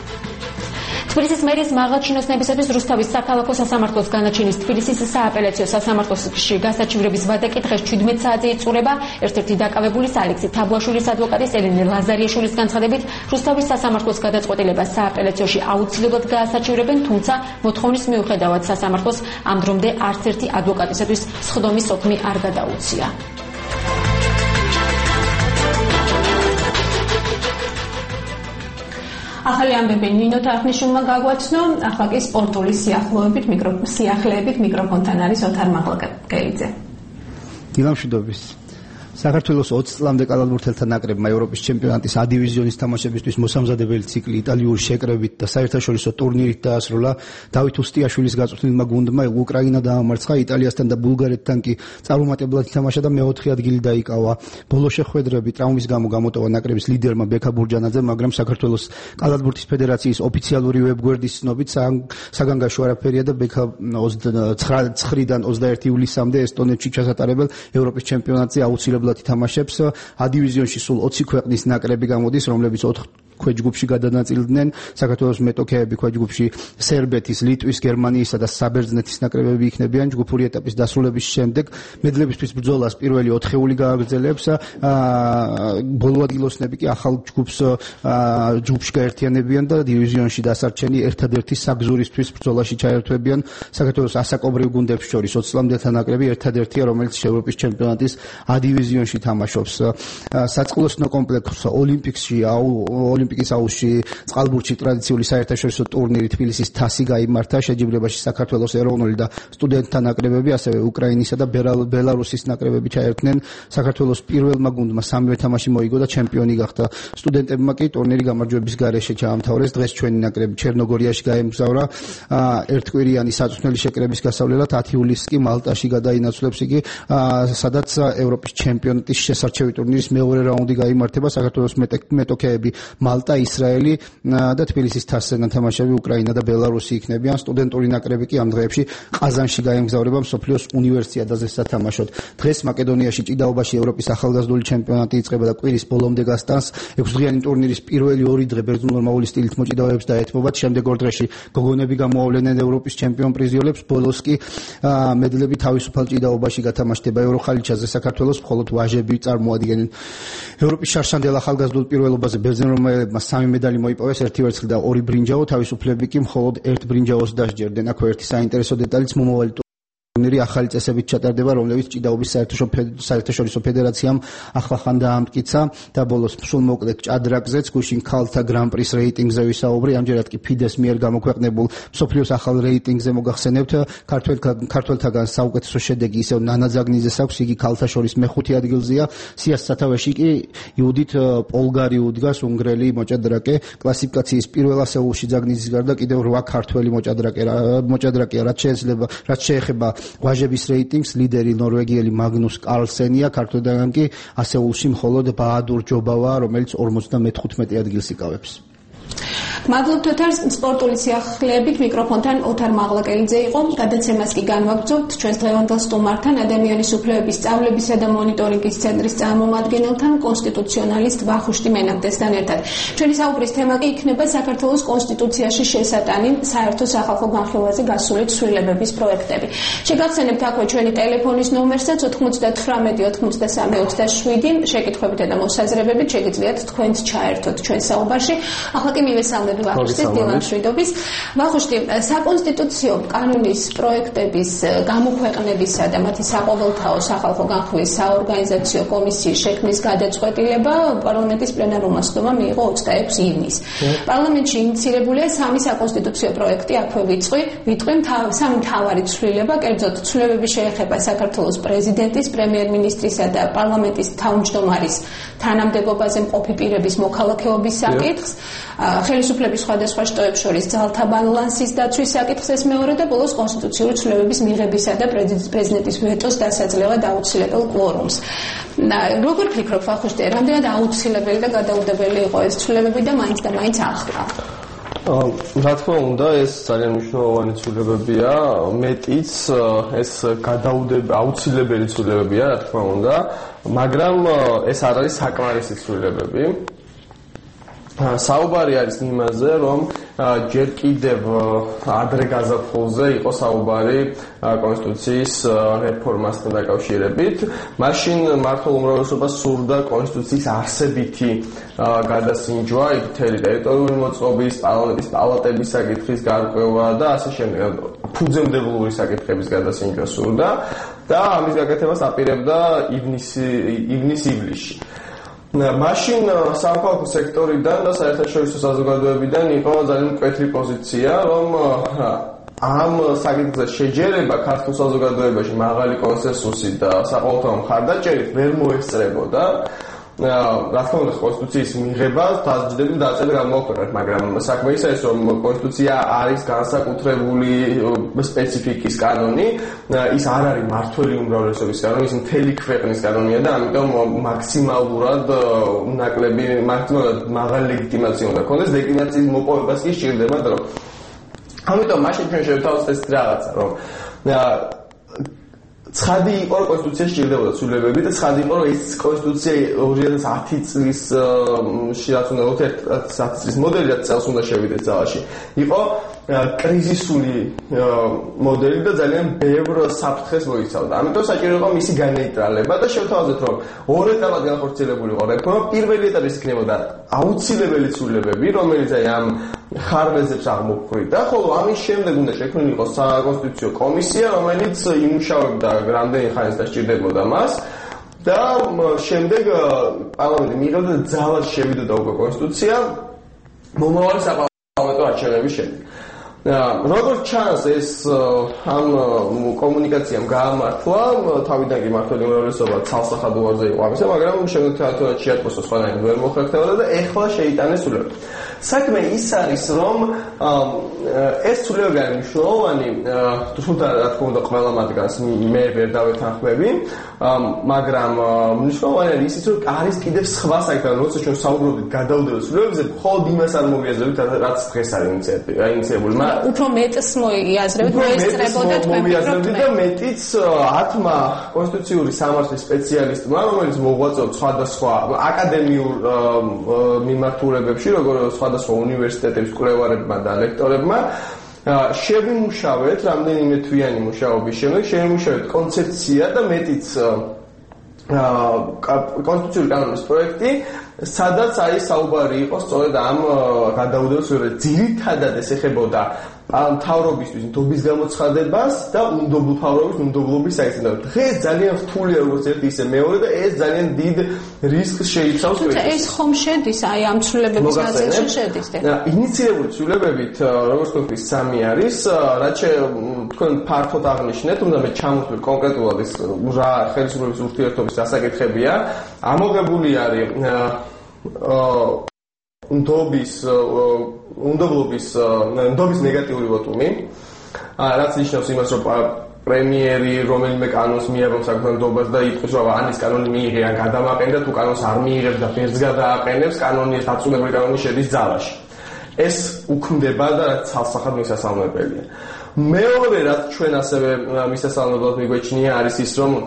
თბილისის მერის მაღალჩინოსნებისათვის რუსთავის საქალაქო სასამართლოს განაჩენის თბილისის სააპელაციო სასამართლოში გასაჩივრების ვადაკი დღეს 17 საათზე იწურება. ერთ-ერთი დაკავებულის ალექსი თაბლაშვილის ადვოკატის ელენე ლაზარიაშვილის განცხადებით, რუსთავის სასამართლოს გადაწყვეტილებას სააპელაციოში აუცილებლად გაასაჩივრებენ, თუმცა მოთხოვნის მიუხედავად სასამართლოს ამ დრომდე არც ერთი ადვოკატისათვის სხდომის სოქმი არ გადაუცია. ახალი ამბები ნინოთა აღნიშნულმა გაგვაცნო, ახლა კი სპორტული სიახლეებით მიკროფონთან არის ოთარ მაღლაკელიძე. დილამშვიდობის. საქართველოს 20 წლამდე კალათბურთელთა ნაკრებმა ევროპის ჩემპიონატის A დივიზიონის თამაშებისთვის მოსამზადებელი ციკლი იტალიური შეკრებით და საერთაშორისო ტურნირით დაასრულა. დავით უსტიაშვილის გაწვრთნილმა გუნდმა უკრაინა დაამარცხა, იტალიასთან და ბულგარეთთან კი წარუმატებლად ითამაშა და მეოთხე ადგილი დაიკავა. ბოლო შეხვედრები ტრაუმის გამო გამოტოვა ნაკრების ლიდერმა ბექა ბურჯანაძემ, მაგრამ საქართველოს კალათბურთის ფედერაციის ოფიციალური ვებგვერდის ცნობით საგანგაშო არაფერია და ბექა 29-დან 21 ივლისამდე ესტონეთში ჩასატარებელ ევროპის ჩემპიონატზე აუცილებლად ითამაშებს. A დივიზიონში სულ 20 ქვეყნის ნაკრები გამოდის, რომლებიც 4 ქვეჯგუფში გადანაწილდნენ. საქართველოს მეტოქეები ქვეჯგუფში სერბეთის, ლიტვის, გერმანიისა და საბერძნეთის ნაკრებები იქნებიან. ჯგუფური ეტაპის დასრულების შემდეგ მედლებისთვის ბრძოლას პირველი 4-ეული გააგრძელებს. ბოლო ადგილოსნები კი ახალ ჯგუფში გაერთიანებიან და დივიზიონში დასარჩენი ერთადერთი საგზურისთვის ბრძოლაში ჩაერთვებიან. საქართველოს ასაკობრივ გუნდებს შორის 20 წლამდელთა ნაკრები ერთადერთია, რომელიც ევროპის ჩემპიონატის A დივიზიონში თამაშობს. საწყლოსნო კომპლექსს ოლიმპიკის აუზში წყალბურთში ტრადიციული საერთაშორისო ტურნირი თბილისის თასი გაიმართა. შეჯიბრებაში საქართველოს ეროვნული და სტუდენტთა ნაკრებები, ასევე უკრაინისა და ბელარუსის ნაკრებები ჩაერთნენ. საქართველოს პირველმა გუნდმა 3-ვე თამაში მოიგო და ჩემპიონი გახდა. სტუდენტებმა კი ტურნირი გამარჯვების გარეშე ჩაამთავრეს. დღეს ჩვენი ნაკრები ჩერნოგორიაში გაემგზავრა ერთკვირიანი საწვრთნელი შეკრების გასავლელად. 10 ივლისს კი მალტაში გადაინაცვლებს იგი, სადაც ევროპის ჩემპიონატის შესარჩევი ტურნირის მეორე რაუნდი გაიმართება. საქართველოს მეტოქეები მალტა, ისრაელი და თბილისის თასთან თამაშები უკრაინა და ბელარუსი იქნებიან. სტუდენტური ნაკრები კი ამ დღეებში ყაზანში გაემგზავრება მსოფლიოს უნივერსიადაზე სათამაშოდ. დღეს მაკედონიაში ჭიდაობაში ევროპის ახალგაზრდული ჩემპიონატი იწყება და კვირის ბოლომდე გასტანს. 6-დღიანი ტურნირის პირველი 2 დღე ბერძნულ-რომაული სტილით მოჭიდავეებს დაეთმობათ. შემდეგ 2 დღეში გოგონები გამოავლენენ ევროპის ჩემპიონ პრიზიოლებს. ბოლოს კი მედლები თავისუფალ ჭიდაობაში გათამაშდება. ევროხალიჩაზე საქართველოს მხოლოდ ვაჟები წარმოადგენენ. ევროპის შარშანდელ ახალგაზრდულ პირველობაზე ბერძნულ-რომაელებმა 3 მედალი მოიპოვეს, 1 ვერცხლი და 2 ბრინჯაო, თავისუფლები კი მხოლოდ 1 ბრინჯაოს დასჯერდნენ. აქვე ერთი საინტერესო დეტალიც მომავალი ტურნირი ახალი წესებით ჩატარდება, რომლებიც ჭიდაობის საერთაშორისო ფედერაციამ ახლახან დაამტკიცა და ბოლოს სულ მოკლედ ჭადრაკზეც გუშინ ქალთა გრან-პრის რეიტინგზე ვისაუბრი, ამჯერად კი ფიდეს მიერ გამოქვეყნებულ მსოფლიოს ახალ რეიტინგზე მოგახსენებთ, ქართველთაგან საუკეთესო შედეგი ისევ ნანა ძაგნიძეს აქვს, იგი ქალთა შორის მე-5 ადგილზეა, სიას სათავეში კი იუდით პოლგარი უდგას, უნგრელი მოჭადრაკე, კლასიფიკაციის პირველ ასეულში ძაგნიძის გარდა კიდევ 8 ქართველი მოჭადრაკეა, რაც შეეხება ვაჟების რეიტინგს, ლიდერი ნორვეგიელი მაგნუს კარლსენია, ქართველთაგან კი ასეულში მხოლოდ ბაადურ ჯობავა, რომელიც 55 ადგილს იკავებს. მადლობთ ოთარ, სპორტული სიახლეებით მიკროფონთან ოთარ მაღლაკელიძე იყო. გადაცემას კი განვაგრძობთ ჩვენს დღევანდელ სტუმართან, ადამიანის უფლებების სწავლებისა და მონიტორინგის ცენტრის წარმომადგენელთან, კონსტიტუციონალისტ ვახუშტი მენაგდესთან ერთად. ჩვენი საუბრის თემა კი იქნება საქართველოს კონსტიტუციაში შესატანი საერთო სახალხო განხილვაზე გასული ცვლილებების პროექტები. შეგახსენებთ აქვე ჩვენი ტელეფონის ნომერსაც 99 93 27. შეკითხვებითა და მოსაზრებებით შეგიძლიათ თქვენც ჩაერთოთ ჩვენ საუბარში. ახლა კი მივესალმებ ვახუშტის დილამშვიდობის. ვახუშტი, საკონსტიტუციო კანონის პროექტების გამოქვეყნებისა და მათი საყოველთაო სახალხო განხილვის საორგანიზაციო კომისიის შექმნის გადაწყვეტილება პარლამენტის პლენარულმა სხდომამ მიიღო 26 ივნისს. პარლამენტში ინიცირებულია 3 საკონსტიტუციო პროექტი, აქვე ვიტყვი 3 მთავარი ცვლილება, კერძოდ ცვლილებები შეეხება საქართველოს პრეზიდენტის, პრემიერ-მინისტრისა და პარლამენტის თავმჯდომარის თანამდებობაზე მყოფი პირების მოქალაქეობის საკითხს, ხელისუფლების სხვადასხვა შტოებს შორის ძალთა ბალანსის დაცვის საკითხს ეს მეორე და ბოლოს კონსტიტუციური ცვლილებების მიღებისა და პრეზიდენტის ვეტოს დასაძლევად აუცილებელ კვორუმს. როგორ ფიქრობ, ვახუშტი, რამდენად აუცილებელი და გადაუდებელი იყო ეს ცვლილებები და მაინც ახლა? რა თქმა უნდა, ეს ძალიან მნიშვნელოვანი ცვლილებებია, მეტიც ეს აუცილებელი ცვლილებებია, რა თქმა უნდა, მაგრამ ეს არ არის საკმარისი ცვლილებები. საუბარი არის იმაზე, რომ ჯერ კიდევ ადრე გაზაფხულზე იყო საუბარი კონსტიტუციის რეფორმასთან დაკავშირებით. მაშინ მართლ უმრავლესობას სურდა კონსტიტუციის არსებითი გადასინჯვა, იქ მთელი ტერიტორიული მოწყობის, პარლამენტის პალატების საკითხის გარკვევა და ასე შემდეგ, ფუძემდებლური საკითხების გადასინჯვა სურდა და ამის გაკეთებას აპირებდა ივნისში. მაშინ სამოქალაქო სექტორიდან და საერთაშორისო საზოგადოებებიდან იყო ძალიან მკვეთრი პოზიცია, რომ ამ საკითხზე შეჯერება ქართულ საზოგადოებაში მაღალი კონსენსუსი და საყოველთაო მხარდაჭერით ვერ მოესწრებოდა. რა თქმა უნდა, კონსტიტუციის მიღება დასჯდები დაწერა გამოაქვეყნეთ, მაგრამ საქმე ისაა, რომ კონსტიტუცია არის განსაკუთრებული სპეციფიკის კანონი, ის არ არის მართველი უმრავლესობის კანონი, ის მთელი ქვეყნის კანონია და ამიტომ მაქსიმალურად მაღალი ლეგიტიმაცია უნდა ქონდეს, ლეგიტიმაციის მოპოვებას კი სჭირდება დრო. ამიტომ მაშინ ჩვენ შევთავაზეთ ეს რაღაცა, რომ ცხადი იყო კონსტიტუციაში სჭირდებოდა ცვლილებები და ცხადი იყო რომ ეს კონსტიტუცია 2010 წლის რაც უნდა 2010 წლის მოდელი რაც წელს უნდა შევიდეს ძალაში იყო კრიზისული მოდელი და ძალიან ბევრ საფრთხეს მოიცავდა. ამიტომ საჭირო იყო მისი განეიტრალება და შევთავაზეთ რომ ორ ეტაპად განხორციელებული იყო რეფორმა. პირველი ეტაპი იქნებოდა აუცილებელი ცვლილებები, რომელიც ამ ხარვეზებს აღმოფხვრიდა, ხოლო ამის შემდეგ უნდა შექმნილიყო საკონსტიტუციო კომისია, რომელიც იმუშავებდა რამდენი ხანის დასჭირდებოდა მას და შემდეგ პარლამენტი მიიღებდა და ძალად შევიდოდა უკვე კონსტიტუცია მომავალი საპარლამენტო არჩევნების შემდეგ. როგორც ჩანს ეს ამ კომუნიკაციამ გაამართლა თავიდან კი მართალი უმრავლესობა ცალსახად უარზე იყო ამისა, მაგრამ შემდეგ თეატრად შეატყოსო სხვანაირად ვერ მოხერხებოდა და ეხლა შეიტანეს სულები. საქმე ის არის, რომ ეს სულები არის მნიშვნელოვანი, თუმცა რა თქმა უნდა ყველა მათგანს მე ვერ დავეთანხმები, მაგრამ მნიშვნელოვანი არის ისიც, რომ არის კიდევ სხვა საერთოდ როცა ჩვენ საუბრობთ გადაუდეველ სულებებზე, მხოლოდ იმას არ მოვიაზრებთ, რაც დღეს არის ინიციირებული. უფრო მეტს მოიაზრებთ, მოესწრებოდა თქვენ მოვიაზრებთ და მეტიც 10-მა კონსტიტუციური სამართლის სპეციალისტმა, რომელიც მოღვაწეობს სხვადასხვა აკადემიურ მიმართულებებში, როგორც სხვადასხვა უნივერსიტეტების კვლევარებმა და ლექტორებმა შევიმუშავეთ რამდენიმე თვიანი მუშაობის შემდეგ შევიმუშავეთ კონცეფცია და მეტიც კონსტიტუციური კანონის პროექტი, სადაც აი საუბარი იყო სწორედ ამ გადაუდეველ სულებზე. ძირითადად ეს ეხებოდა მთავრობისთვის ნდობის გამოცხადებას და უნდობლ მთავრობის უნდობლობის საერთოდ. დღეს ძალიან რთულია როგორც ერთი ისე მეორე და ეს ძალიან დიდ რისკს შეიცავს. თუმცა ეს ხომ შედის აი ამ ცვლილებების ნაწილში შედის. ინიციირებული ცვლილებებით როგორც თქვი სამი არის, რაც თქვენ ფართოდ აღნიშნეთ, თუმცა მე ჩამოვთვლი კონკრეტულად ეს რა ხელისუფლების ურთიერთობის დასაკითხებია. ამოღებული არის ნდობის ნეგატიური ვოტუმი, რაც ნიშნავს იმას, რომ პრემიერი რომელიმე კანონს მიიღებს საკუთარ ნდობას და იტყვის, რომ ანის კანონი მიიღე ან გადამაყენდა, თუ კანონს არ მიიღებს და ფერს გადააყენებს, კანონი დაწუნებული კანონი შედის ძალაში. ეს უქმდება და რაც ცალსახად მისასალმებელია. მეორე, რაც ჩვენ ასევე მისასალმებლად მიგვეჩნია, არის ის, რომ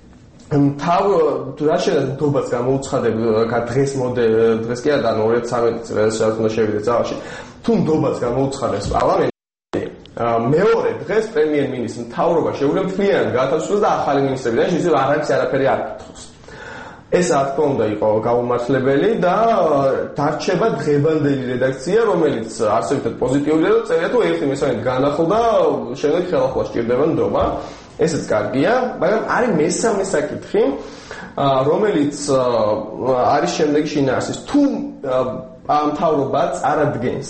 რა შეიძლება ნდობას გამოუცხადებ დღეს კი არა 2013 წელს რაც უნდა შევიდე ძალაში თუ ნდობას გამოუცხადებს პარლამენტი მეორე დღეს პრემიერ-მინისტრის მთავრობა შეუძლია მთლიანად გაათავისუფლოს და ახალი მინისტრებიდან შეიძლება არაფერი არ აკითხოს. ეს რა თქმა უნდა იყო გაუმართლებელი და დარჩება დღევანდელი რედაქცია, რომელიც არსებითად პოზიტიურია და წერია თუ ერთი მესამედ განახლდა შემდეგ ხელახლა სჭირდება ნდობა. ესეც კარგია, მაგრამ არის მესამე საკითხი, რომელიც არის შემდეგი შინაარსის. თუ მთავრობა წარადგენს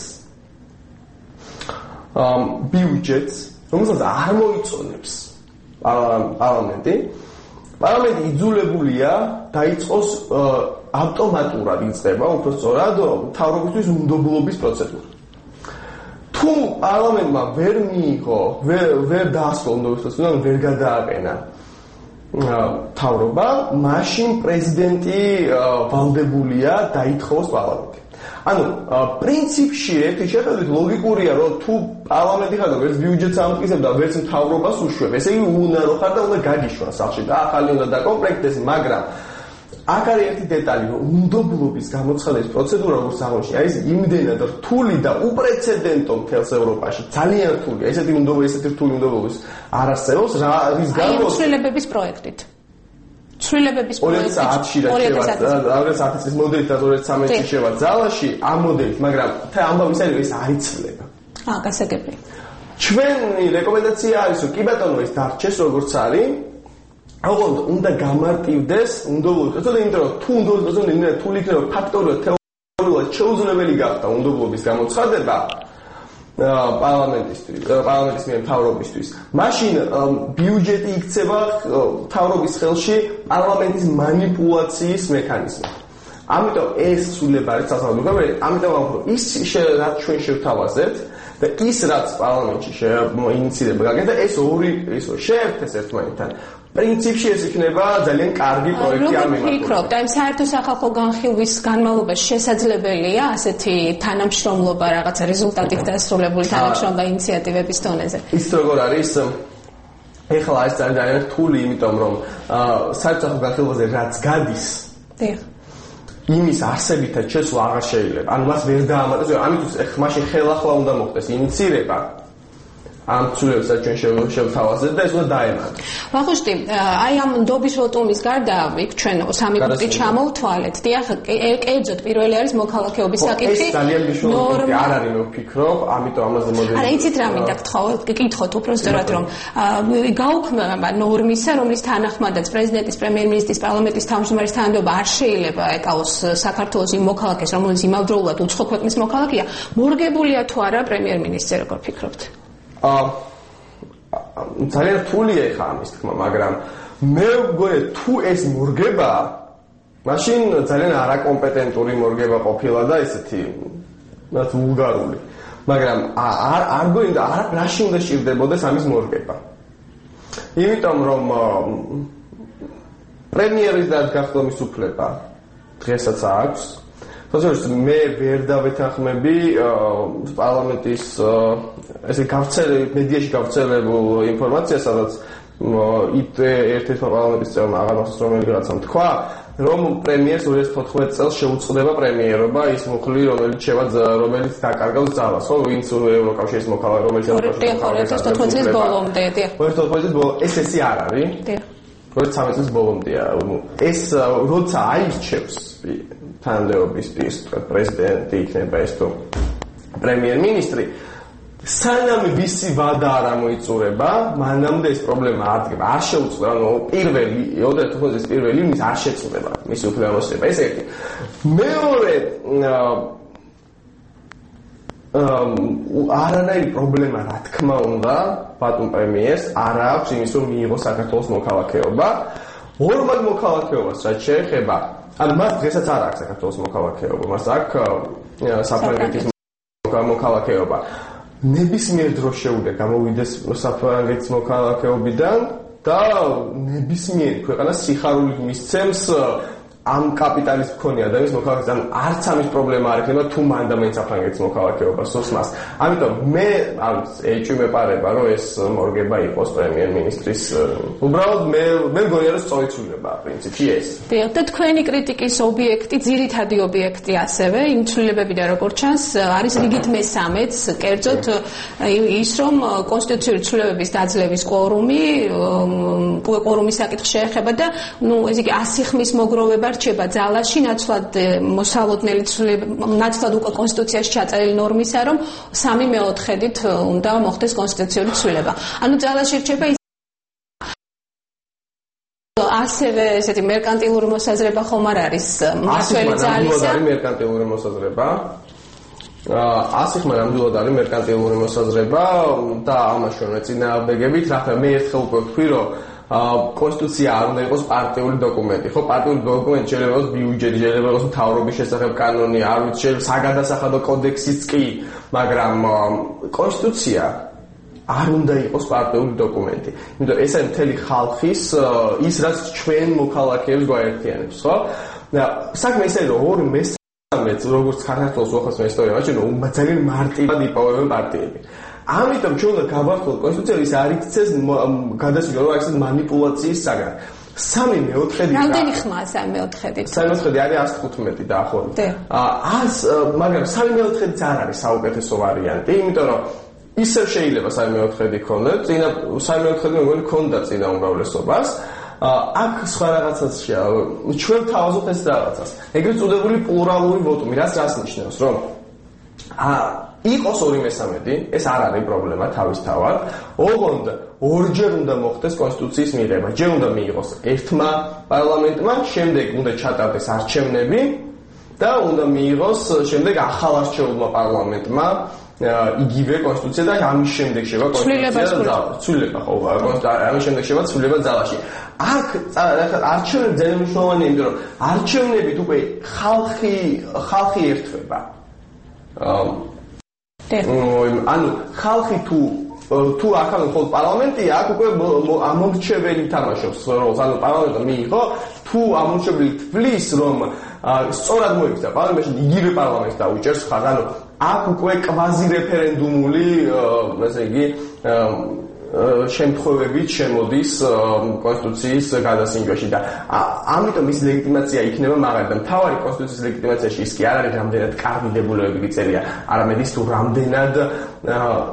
ბიუჯეტს, რომელსაც არ მოიწონებს პარლამენტი, პარლამენტი იძულებულია დაიწყოს ავტომატურად იწყება, უფრო სწორად, მთავრობისთვის უნდობლობის პროცედურა. თუ პარლამენტმა ვერ მიიღო, ვერ დაასრულა უნდობის პროცედურა, ვერ გადააყენა მთავრობა, მაშინ პრეზიდენტი ვალდებულია დაითხოვოს პარლამენტი. ანუ პრინციპში ერთი შეხედვით ლოგიკურია, რომ თუ პარლამენტი ხარ და ვერც ბიუჯეტს ამტკიცებ და ვერც მთავრობას უშვებ, ესე იგი უნარო ხარ და უნდა გაგიშვან სახში და ახალი უნდა დაკომპლექტდეს, მაგრამ აქ არის ერთი დეტალი, რომ უნდობლობის გამოცხადების პროცედურა როგორც აღნიშნე, არის იმდენად რთული და უპრეცედენტო მთელს ევროპაში. ძალიან რთულია. ესეთი რთული უნდობლობის არ არსებობს, რის გამოც ცვლილებების პროექტით. ცვლილებების პროექტით 2010 წლის მოდელით და 2013 წლის შევა ძალაში ამ მოდელით, მაგრამ ამბავი ის არ იცვლება. გასაგებია. ჩვენი რეკომენდაცია არის, რომ კი ბატონო ეს დარჩეს როგორც არის. ოღონდ უნდა გამარტივდეს უნდობლობის პროცედურა, იმიტომ რომ თუ უნდობლობის პროცედურა იმენა რთული იქნება, ფაქტობრივად თეორიულად შეუძლებელი გახდა უნდობლობის გამოცხადება პარლამენტის მიერ მთავრობისთვის. მაშინ ბიუჯეტი იქცევა მთავრობის ხელში პარლამენტის მანიპულაციის მექანიზმი. ამიტომ ეს სულება არის სასწაული. ამიტომ ის რაც ჩვენ შევთავაზებთ და ის რაც პარლამენტში ინიციირება გაკეთდა, ეს ორი ისო შეერთეს ერთმანეთთან. პრინციპში ეს იქნება ძალიან კარგი პროექტი ამ მიმართულებით. ფიქრობთ, აი საერთო სახალხო განხილვის განმავლობაში შესაძლებელია ასეთი თანამშრომლობა, რაღაცა რეზულტატით დასრულებული თანამშრომლობა ინიციატივების დონეზე. ის როგორ არის? ეხლა ეს ძალიან რთული, იმიტომ რომ საერთო სახალხო განხილვაზე რაც გადის, იმის არსებითად შესვლა აღარ შეიძლება. ანუ მას ვერ დაამატებს, ამიტომ მაშინ ხელახლა უნდა მოხდეს ინიციირება. ამ ცვლილებასაც ჩვენ შევთავაზეთ და ეს უნდა დაემატა. ვახუშტი, აი ამ ნდობის ვოტუმის გარდა იქ ჩვენ სამი პუნქტი ჩამოვთვალეთ. დიახ, კერძოდ პირველი არის მოქალაქეობის საკითხი. ეს ძალიან მნიშვნელოვანი არ არის მე ვფიქრობ, ამიტომ ამაზე მოდელი. არა, იცით რა მინდა გკითხოთ უბრალოდ რომ გაუქმება ნორმისა, რომლის თანახმადაც პრეზიდენტის, პრემიერ-მინისტრის, პარლამენტის თავმჯდომარის თანამდებობა არ შეიძლება ეკავოს საქართველოს იმ მოქალაქეს, რომელიც იმავდროულად უცხო ქვეყნის მოქალაქეა, მორგებულია თუ არა პრემიერ-მინისტრზე, როგორ ფიქრობთ? ძალიან რთულია ხა ამის თქმა, მაგრამ მე ვგონი თუ ეს მორგება, მაშინ ძალიან არაკომპეტენტური მორგება ყოფილა და ესეთი რაც ვულგარული. მაგრამ არ გონდა რაში უნდა შევდებოდეს ამის მორგება. იმიტომ რომ პრემიერის დაგახდომის უფლება დღესაც აქვს. თორემ მე ვერ დავეთანხმები პარლამენტის ესე მედიაში გავრცელებულ ინფორმაციას, სადაც ერთ-ერთ პარლამენტის წევრმა აღარ რომელიღაცამ თქვა, რომ პრემიერს 2014 წელს შეუწყდება პრემიერობა ის მუხლი, რომელიც დაკარგავს ძალას, ხო, ვინც ევროკავშირის მოქალაქე, რომელიც 2014 წლის ბოლომდე. 2014 წლის ბოლომდე ესე არ არის. 2013 წლის ბოლომდეა. ეს როცა აირჩევს თანამდებობის პრეზიდენტი იქნება ეს თუ პრემიერ-მინისტრი, სანამ ვისი ვადა არ მოიწურება, მანამდე ეს პრობლემა არ დგება, არ შეუწყდება, ანუ პირველი 2014 წლის პირველი იმის არ შეწყვეტება მისი უფლებამოსილება. ეს ერთი. მეორე არანაირი პრობლემა რა თქმა უნდა ბატონ პრემიერს არ აქვს იმის რომ მიიღოს საქართველოს მოქალაქეობა. ორმაგ მოქალაქეობას რაც შეეხება, ანუ მას დღესაც არ აქვს საქართველოს მოქალაქეობა, მას აქვს საფრანგეთის მოქალაქეობა. ნებისმიერ დროს შეუძლია გამოვიდეს საფრანგეთის მოქალაქეობიდან და ნებისმიერი ქვეყანა სიხარულით მისცემს ამ კაპიტალის მქონე ადამიანის მოქალაქეს, ანუ არც ამის პრობლემა არ იქნება თუ მან და მაინც საფრანგეთის მოქალაქეობა სურს მას. ამიტომ მე ეჭვი მეპარება, რომ ეს მორგება იყოს პრემიერ-მინისტრის. უბრალოდ მე მგონია, რომ სწორი ცვლილებაა პრინციპი ეს. დიახ, და თქვენი კრიტიკის ობიექტი, ძირითადი ობიექტი ასევე იმ ცვლილებებიდან როგორც ჩანს, არის რიგით მესამეც, კერძოდ ის, რომ კონსტიტუციური ცვლილებების დაძლევის კვორუმის საკითხი შეეხება და ესე იგი 100 ხმის მოგროვება რჩება ძალაში, ნაცვლად მოსალოდნელი ნაცვლად უკვე კონსტიტუციაში ჩაწერილი ნორმისა, რომ 3/4-ით უნდა მოხდეს კონსტიტუციური ცვლილება. ანუ ძალაში რჩება ასევე ესეთი მერკანტილური მოსაზრება ხომ არ არის მართველი ძალისა? არის მერკანტილური მოსაზრება. 100 ხმა ნამდვილად არის მერკანტილური მოსაზრება და ამაში რომ წინააღმდეგებით, რა თქმა მე ერთხელ უკვე ვთქვი, რომ კონსტიტუცია არ უნდა იყოს პარტიული დოკუმენტი. ხო, პარტიული დოკუმენტი შეიძლება იყოს ბიუჯეტი, შეიძლება იყოს მთავრობის შესახებ კანონი, არ ვიცი, შეიძლება საგადასახადო კოდექსიც კი, მაგრამ კონსტიტუცია არ უნდა იყოს პარტიული დოკუმენტი. იმიტომ ეს არის მთელი ხალხის ის, რაც ჩვენ მოქალაქეებს გვაერთიანებს, ხო? და საქმე ისე რომ ორი მესამეც როგორც საქართველოს უახლოეს ისტორიაში, რომ ძალიან მარტივად იპოვებენ პარტიები. ამიტომ ჩვენ უნდა გავართულოთ კონსტიტუცია, ის არ იქცეს გადასვლა, რომ ეს მანიპულაციის საგან. 3/4 რამდენი ხმაა 3/4? 3/4 არის 115 დაახლოებით. 100, მაგრამ 3/4-იც არ არის საუკეთესო ვარიანტი, იმიტომ რომ ისევ შეიძლება 3/4 იქონდეს, 3/4 მეგონი ქონდა წინა უმრავლესობას. აქ სხვა რაღაცაშია, ჩვენ თავაზობთ ეს რაღაცას. ეგრეთ წოდებული პლურალური ვოტუმი, რაც ნიშნავს, რომ იყოს 2/3, ეს არ არის პრობლემა თავისთავად. ოღონდ ორჯერ უნდა მოხდეს კონსტიტუციის მიღება. ჯერ უნდა მიიღოს ერთმა პარლამენტმა, შემდეგ უნდა ჩატარდეს არჩევნები და უნდა მიიღოს შემდეგ ახალ არჩეულმა პარლამენტმა იგივე კონსტიტუცია და ამის შემდეგ შევა კონსტიტუცია ცვლილება ხო, ამის შემდეგ შევა ცვლილება ძალაში. აქ არჩევნები ძალიან მნიშვნელოვანია, იმიტომ რომ არჩევნებით უკვე ხალხი ერთვება. ანუ ხალხი თუ ახალ მხოლოდ პარლამენტია, აქ უკვე ამორჩეველი თამაშობს როლს. ანუ პარლამენტმა მიიღო, თუ ამორჩეველი თვლის, რომ სწორად მოიქცა პარლამენტში, იგივე პარლამენტს დაუჭერს ხარ. ანუ აქ უკვე კვაზი რეფერენდუმული, ესე იგი, შემთხვევებით შემოდის კონსტიტუციის გადასინჯვაში და ამიტომ ის ლეგიტიმაცია იქნება მაგარი და მთავარი კონსტიტუციის ლეგიტიმაციაში ის კი არ არის რამდენად კარგი დებულებები წერია, არამედ ის თუ რამდენად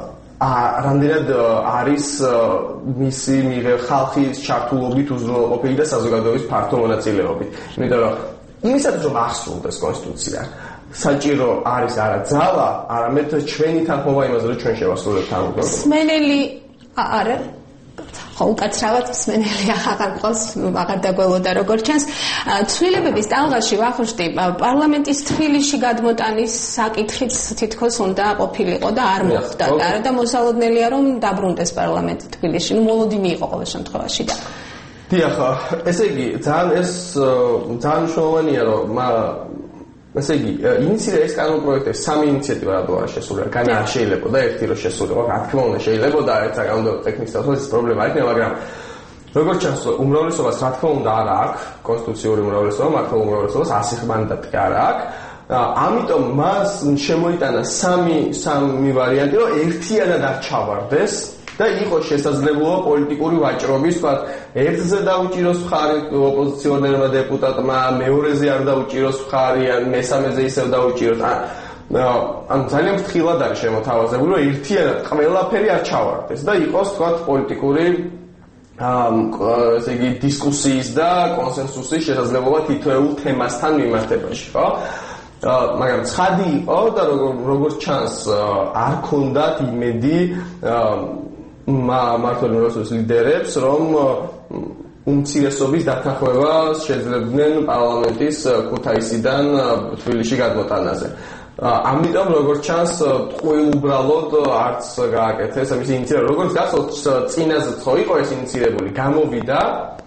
რამდენად არის მისი ხალხის ჩართულობით უზრუნველყოფილი და საზოგადოების ფართო მონაწილეობით. იმიტომ რომ იმისაც რომ ახსრულდეს კონსტიტუცია, საჭირო არის არა ძალა, არამედ ჩვენი თანხმობა იმაზე, რომ ჩვენ შევასრულებთ ამ პროგრამას. სმენელი არა ხო უკაცრავად მსმენელი აღარ ყავს აღარ დაგველოდა როგორც ჩანს ცვლილებების ტალღაში ვახუშტი პარლამენტის თბილისში გადმოტანის საკითხიც თითქოს უნდა ყოფილიყო და არ მოხდა და მოსალოდნელია რომ დაბრუნდეს პარლამენტი თბილისში ნუ მოლოდინი იყო ყოველ შემთხვევაში და დიახ ესე იგი ძალიან მნიშვნელოვანია რომ ესე იგი ინიციირება ეს კანონპროექტი სამი ინიციატივა რატოა შესული განა არ შეიძლება და ერთი რო შესულიყო რა თქმა უნდა შეიძლება და ერთ საკანონმდებლო ტექნიკისთან ეს პრობლემა არ იქნება მაგრამ როგორც ჩანს უმრავლესობას რა თქმა უნდა არ აქვს კონსტიტუციური უმრავლესობა მართლა უმრავლესობას 100 მანდატი არ აქვს ამიტომ მას შემოიტანა სამი ვარიანტი რომ ერთიანად არ ჩავარდეს და იყოს შესაძლებლობა პოლიტიკური ვაჭრობის, თქვა, ერთზე დაუჭიროს მხარი ოპოზიციონერმა დეპუტატმა, მეორეზე არ დაუჭიროს მხარი, ან მესამეზე ისევ დაუჭიროს. ან ძალიან ფრთხილად არის შემოთავაზებული, რომ ერთიანად ყველაფერი არ ჩავარდეს და იყოს, თქვა, პოლიტიკური ესე იგი დისკუსიის და კონსენსუსის შესაძლებლობა თითოეულ თემასთან მიმართებაში, ხო? მაგრამ ცხადი იყო და როგორც ჩანს არ ქონდათ იმედი მართლმადიდებლური უმრავლესობის ლიდერებს რომ უმცირესობის დათანხმებას შეძლებდნენ პარლამენტის ქუთაისიდან თბილისში გადმოტანაზე. ამიტომ როგორც ჩანს ტყუილ უბრალოდ არც გააკეთეს ამის ინიციატივა. როგორც გახსოვთ წინაზეც ხო იყო ეს ინიციირებული გამოვიდა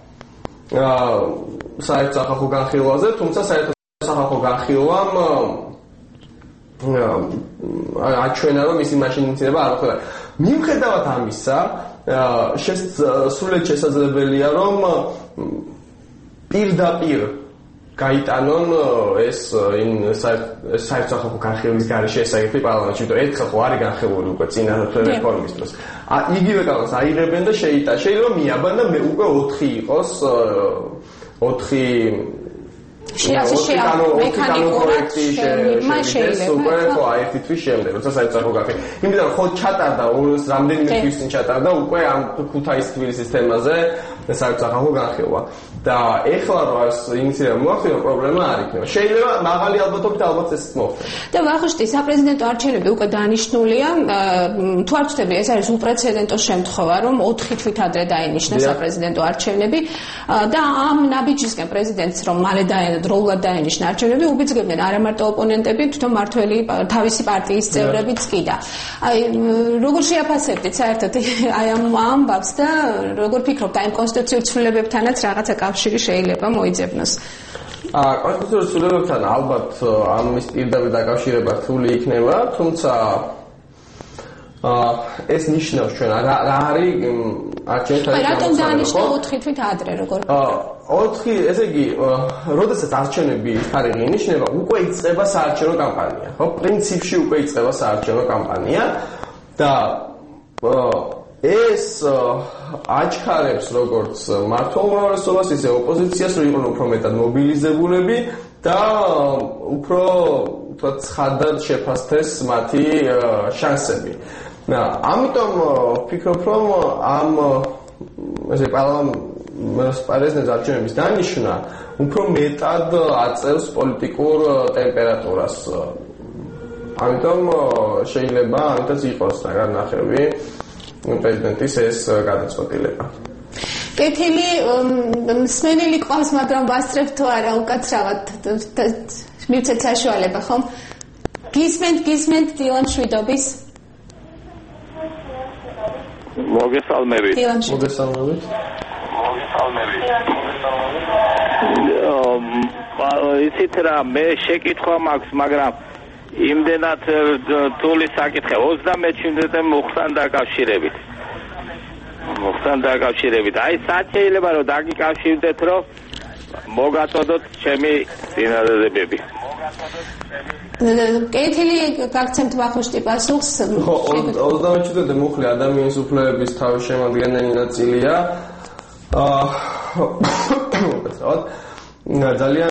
საერთო სახალხო განხილვაზე, თუმცა საერთო სახალხო განხილვამ აჩვენა რომ ისი მაშინ ინიციირება არ ხდება. მიუხედავად ამისა, სრულად შესაძლებელია რომ პირდაპირ გაიტანონ ეს საერთო სახალხო განხილვის გარეშე ესაკითხი პარლამენტში, იმიტომ ერთხელ ხო არის განხილული უკვე წინა რეფორმის დროს. იგივე კანონს აიღებენ და შეიძლება მიაბან და მე უკვე 4 იყოს 4 მექანიკურად შეიძლება უკვე ხო ერთი თვის შემდეგ როცა საერთო სახალხო განხილვა. იმიტომ რომ ხო ჩატარდა რამდენიმე თვის წინ ჩატარდა უკვე ამ ქუთაის თბილისის თემაზე საერთო სახალხო განხილვა. და ეხლა რა ეს ინიციატივა მოახდინა პრობლემა არ იქნება. შეიძლება მაღალი ალბათობით ალბათ ეს მოხდეს. და ვახუშტი საპრეზიდენტო არჩევნები უკვე დანიშნულია. თუ არ ვწდები ეს არის უპრეცედენტო შემთხვევა რომ 4 თვით ადრე დაინიშნა საპრეზიდენტო არჩევნები და ამ ნაბიჯისკენ პრეზიდენტს რომ მალე დროულად დაინიშნა არჩევნები უბიძგებდნენ არა მარტო ოპონენტები თვითონ მართველი თავისი პარტიის წევრებიც კი და აი როგორ შეაფასებდით საერთოდ აი ამ ამბავს და როგორ ფიქრობთ აი კონსტიტუციურ ცვლილებებთანაც რაღაცა კავშირი შეიძლება მოიძებნოს კონსტიტუციურ ცვლილებებთან ალბათ ამის პირდაპირ დაკავშირება რთული იქნება თუმცა ეს ნიშნავს ჩვენ რა არის არჩევნებთან რატომ დაანიშნა 4 თვით ადრე როგორ 4 ესე იგი როდესაც არჩევნები თარიღი ინიშნება უკვე იწყება საარჩევნო კამპანია ხო პრინციპში უკვე იწყება საარჩევნო კამპანია და ეს აჩქარებს როგორც მართლ უმრავლესობას ისე ოპოზიციას რომ იყვნენ უფრო მეტად მობილიზებულები და უფრო თქვათ ცხადად შეფასდეს მათი შანსები. ამიტომ ვფიქრობ რომ ამ ესე პრეზიდენტის არჩევნების დანიშვნა უფრო მეტად აწევს პოლიტიკურ ტემპერატურას. ამიტომ შეიძლება ამიტაც იყოს განახევი პრეზიდენტის ეს გადაწყვეტილება. კეთილი მსმენელი ყავს, მაგრამ ვასწრებ თუ არა უკაცრავად მივცეთ საშუალება, ხომ? გისმენთ დილამშვიდობის. მოგესალმებით. მოგესალმებით. ისეთ რა მე შეკითხვა მაქვს, მაგრამ იმდენად რთული საკითხი 37-ზე მოხსან დაკავშირებით. აი სად შეიძლება რომ დაგიკავშირდეთ რომ მოგაწოდოთ ჩემი წინადადებები. კეთილი გაგცემთ ვახუშტი პასუხს. 37-ზე მოხლე ადამიანის უფლებების თავშემადგენელი ნაწილია. ძალიან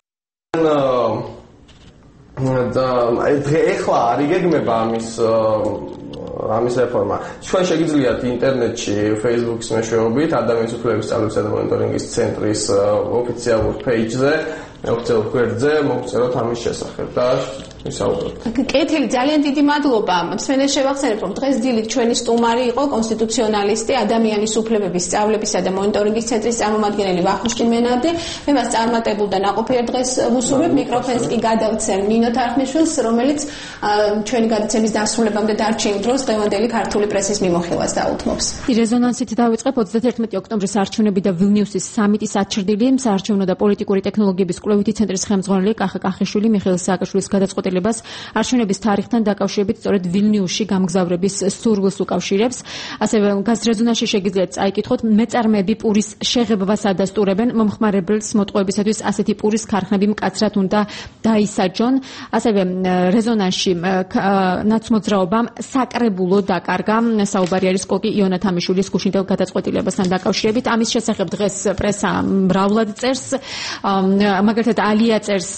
და ეხლა არ იგეგმება ამის ამის რეფორმა. ჩვენ შეგიძლიათ ინტერნეტში, Facebook-ის მეშვეობით, ადამიანის უფლებების სწავლებისა და მონიტორინგის ცენტრის ოფიციალურ page-ზე, ოფიციალურ გვერდზე მოგწეროთ ამის შესახებ და ვისაუბროთ. კეთილი, ძალიან დიდი მადლობა. მსმენელს შევახსენებ, რომ დღეს დილით ჩვენი სტუმარი იყო კონსტიტუციონალისტი, ადამიანის უფლებების სწავლებისა და მონიტორინგის ცენტრის წარმომადგენელი ვახუშტი მენაბდი. მე მას წარმატებულ და ნაყოფიერ დღეს ვუსურვებ. მიკროფონს კი გადავცემ ნინო თარხნიშვილს, რომელიც ჩვენი გადაცემის დასრულებამდე დარჩენილ დროს დღევანდელი ქართული პრესის მიმოხილვას დაუთმობს. რეზონანსით დავიწყებ 31 ოქტომბრის არჩევნები და ვილნიუსის სამიტის აჩრდილი საარჩევნო და პოლიტიკური ტექნოლოგიების კვლევითი ცენტრის ხელმძღვანელი კახა კახიშვილი მიხეილ სააკაშვილის გადაწყვეტილებას არჩევნების თარიღთან დაკავშირებით სწორედ ვილნიუსში გამგზავრების სურვილს უკავშირებს. ასევე გაზრეზონაში შეგიძლიათ წაიკითხოთ, მეწარმეები პურის შეღებვას ადასტურებენ, მომხმარებელს მოტყუებისათვის ასეთი პურის ქარხნები მკაცრად უნდა დაისაჯონ. ასევე რეზონანსში ნაცმოძრაობამ საკრებულო დაკარგა. საუბარი არის კოკი იონათამიშვილის გუშინდელ გადაწყვეტილებასთან დაკავშირებით. ამის შესახებ დღეს პრესა მრავლად წერს. მაგალითად ალია წერს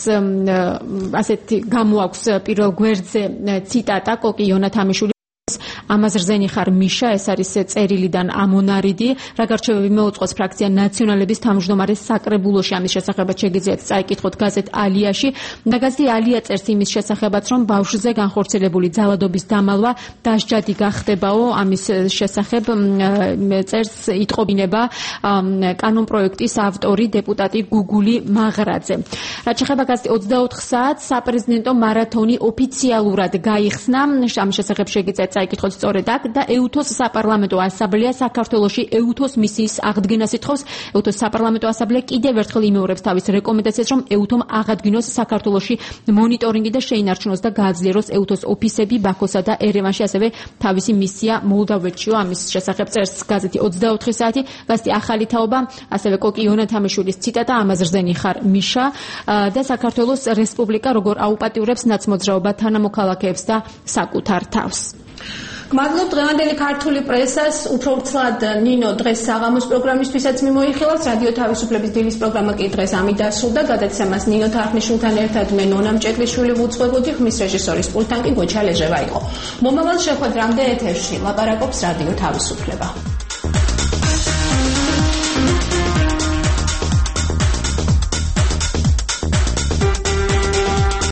ასეთი გამოაქვს პირველ გვერდზე ციტატა კოკი იონათამიშვილი ამაზრზენი ხარ მიშა, ეს არის წერილიდან ამონარიდი. რა გარჩევები მოუწყოს ფრაქცია ნაციონალების თავმჯდომარის საკრებულოში, ამის შესახებაც შეგიძლიათ წაიკითხოთ გაზეთ ალიაში. და გაზეთი ალია წერს იმის შესახებაც, რომ ბავშვზე განხორციელებული ძალადობის დამალვა დასჯადი გახდებაო. ამის შესახებ წერს იტყობინება კანონპროექტის ავტორი დეპუტატი გუგული მაღრაძე. რაც შეეხება გაზეთი 24 საათს, საპრეზიდენტო მარათონი ოფიციალურად გაიხსნა. ამის შესახებ შეგიძლიათ წაიკითხოთ სწორედ აქ და ეუთოს საპარლამენტო ასამბლეა საქართველოში ეუთოს მისიის აღდგენას ითხოვს. ეუთოს საპარლამენტო ასამბლეა კიდევ ერთხელ იმეორებს თავის რეკომენდაციას, რომ ეუთომ აღადგინოს საქართველოში მონიტორინგი და შეინარჩუნოს და გააძლიეროს ეუთოს ოფისები ბაქოსა და ერევანში, ასევე თავისი მისია მოლდავეთშიო. ამის შესახებ წერს გაზეთი 24 საათი. გაზეთი ახალი თაობა, ასევე კოკი იონათამიშვილის ციტატა ამაზრზენი ხარ მიშა და საქართველოს რესპუბლიკა როგორ აუპატიურებს ნაცმოძრაობა თანამოქალაქეებს და საკუთარ თავს. გმადლობ დღევანდელი ქართული პრესას, უფრო ვრცლად ნინო დღეს საღამოს პროგრამისთვისაც მიმოიხილავს. რადიო თავისუფლების დილის პროგრამა კი დღეს ამით დასრულდა. გადაცემას ნინო თარხნიშვილთან ერთად მე ნონა მჭეკლიშვილი ვუძღვებოდი, ხმის რეჟისორის პულტთან კი გოჩა ლეჟევა იყო. მომავალ შეხვედრამდე ეთერში ლაპარაკობს რადიო თავისუფლება.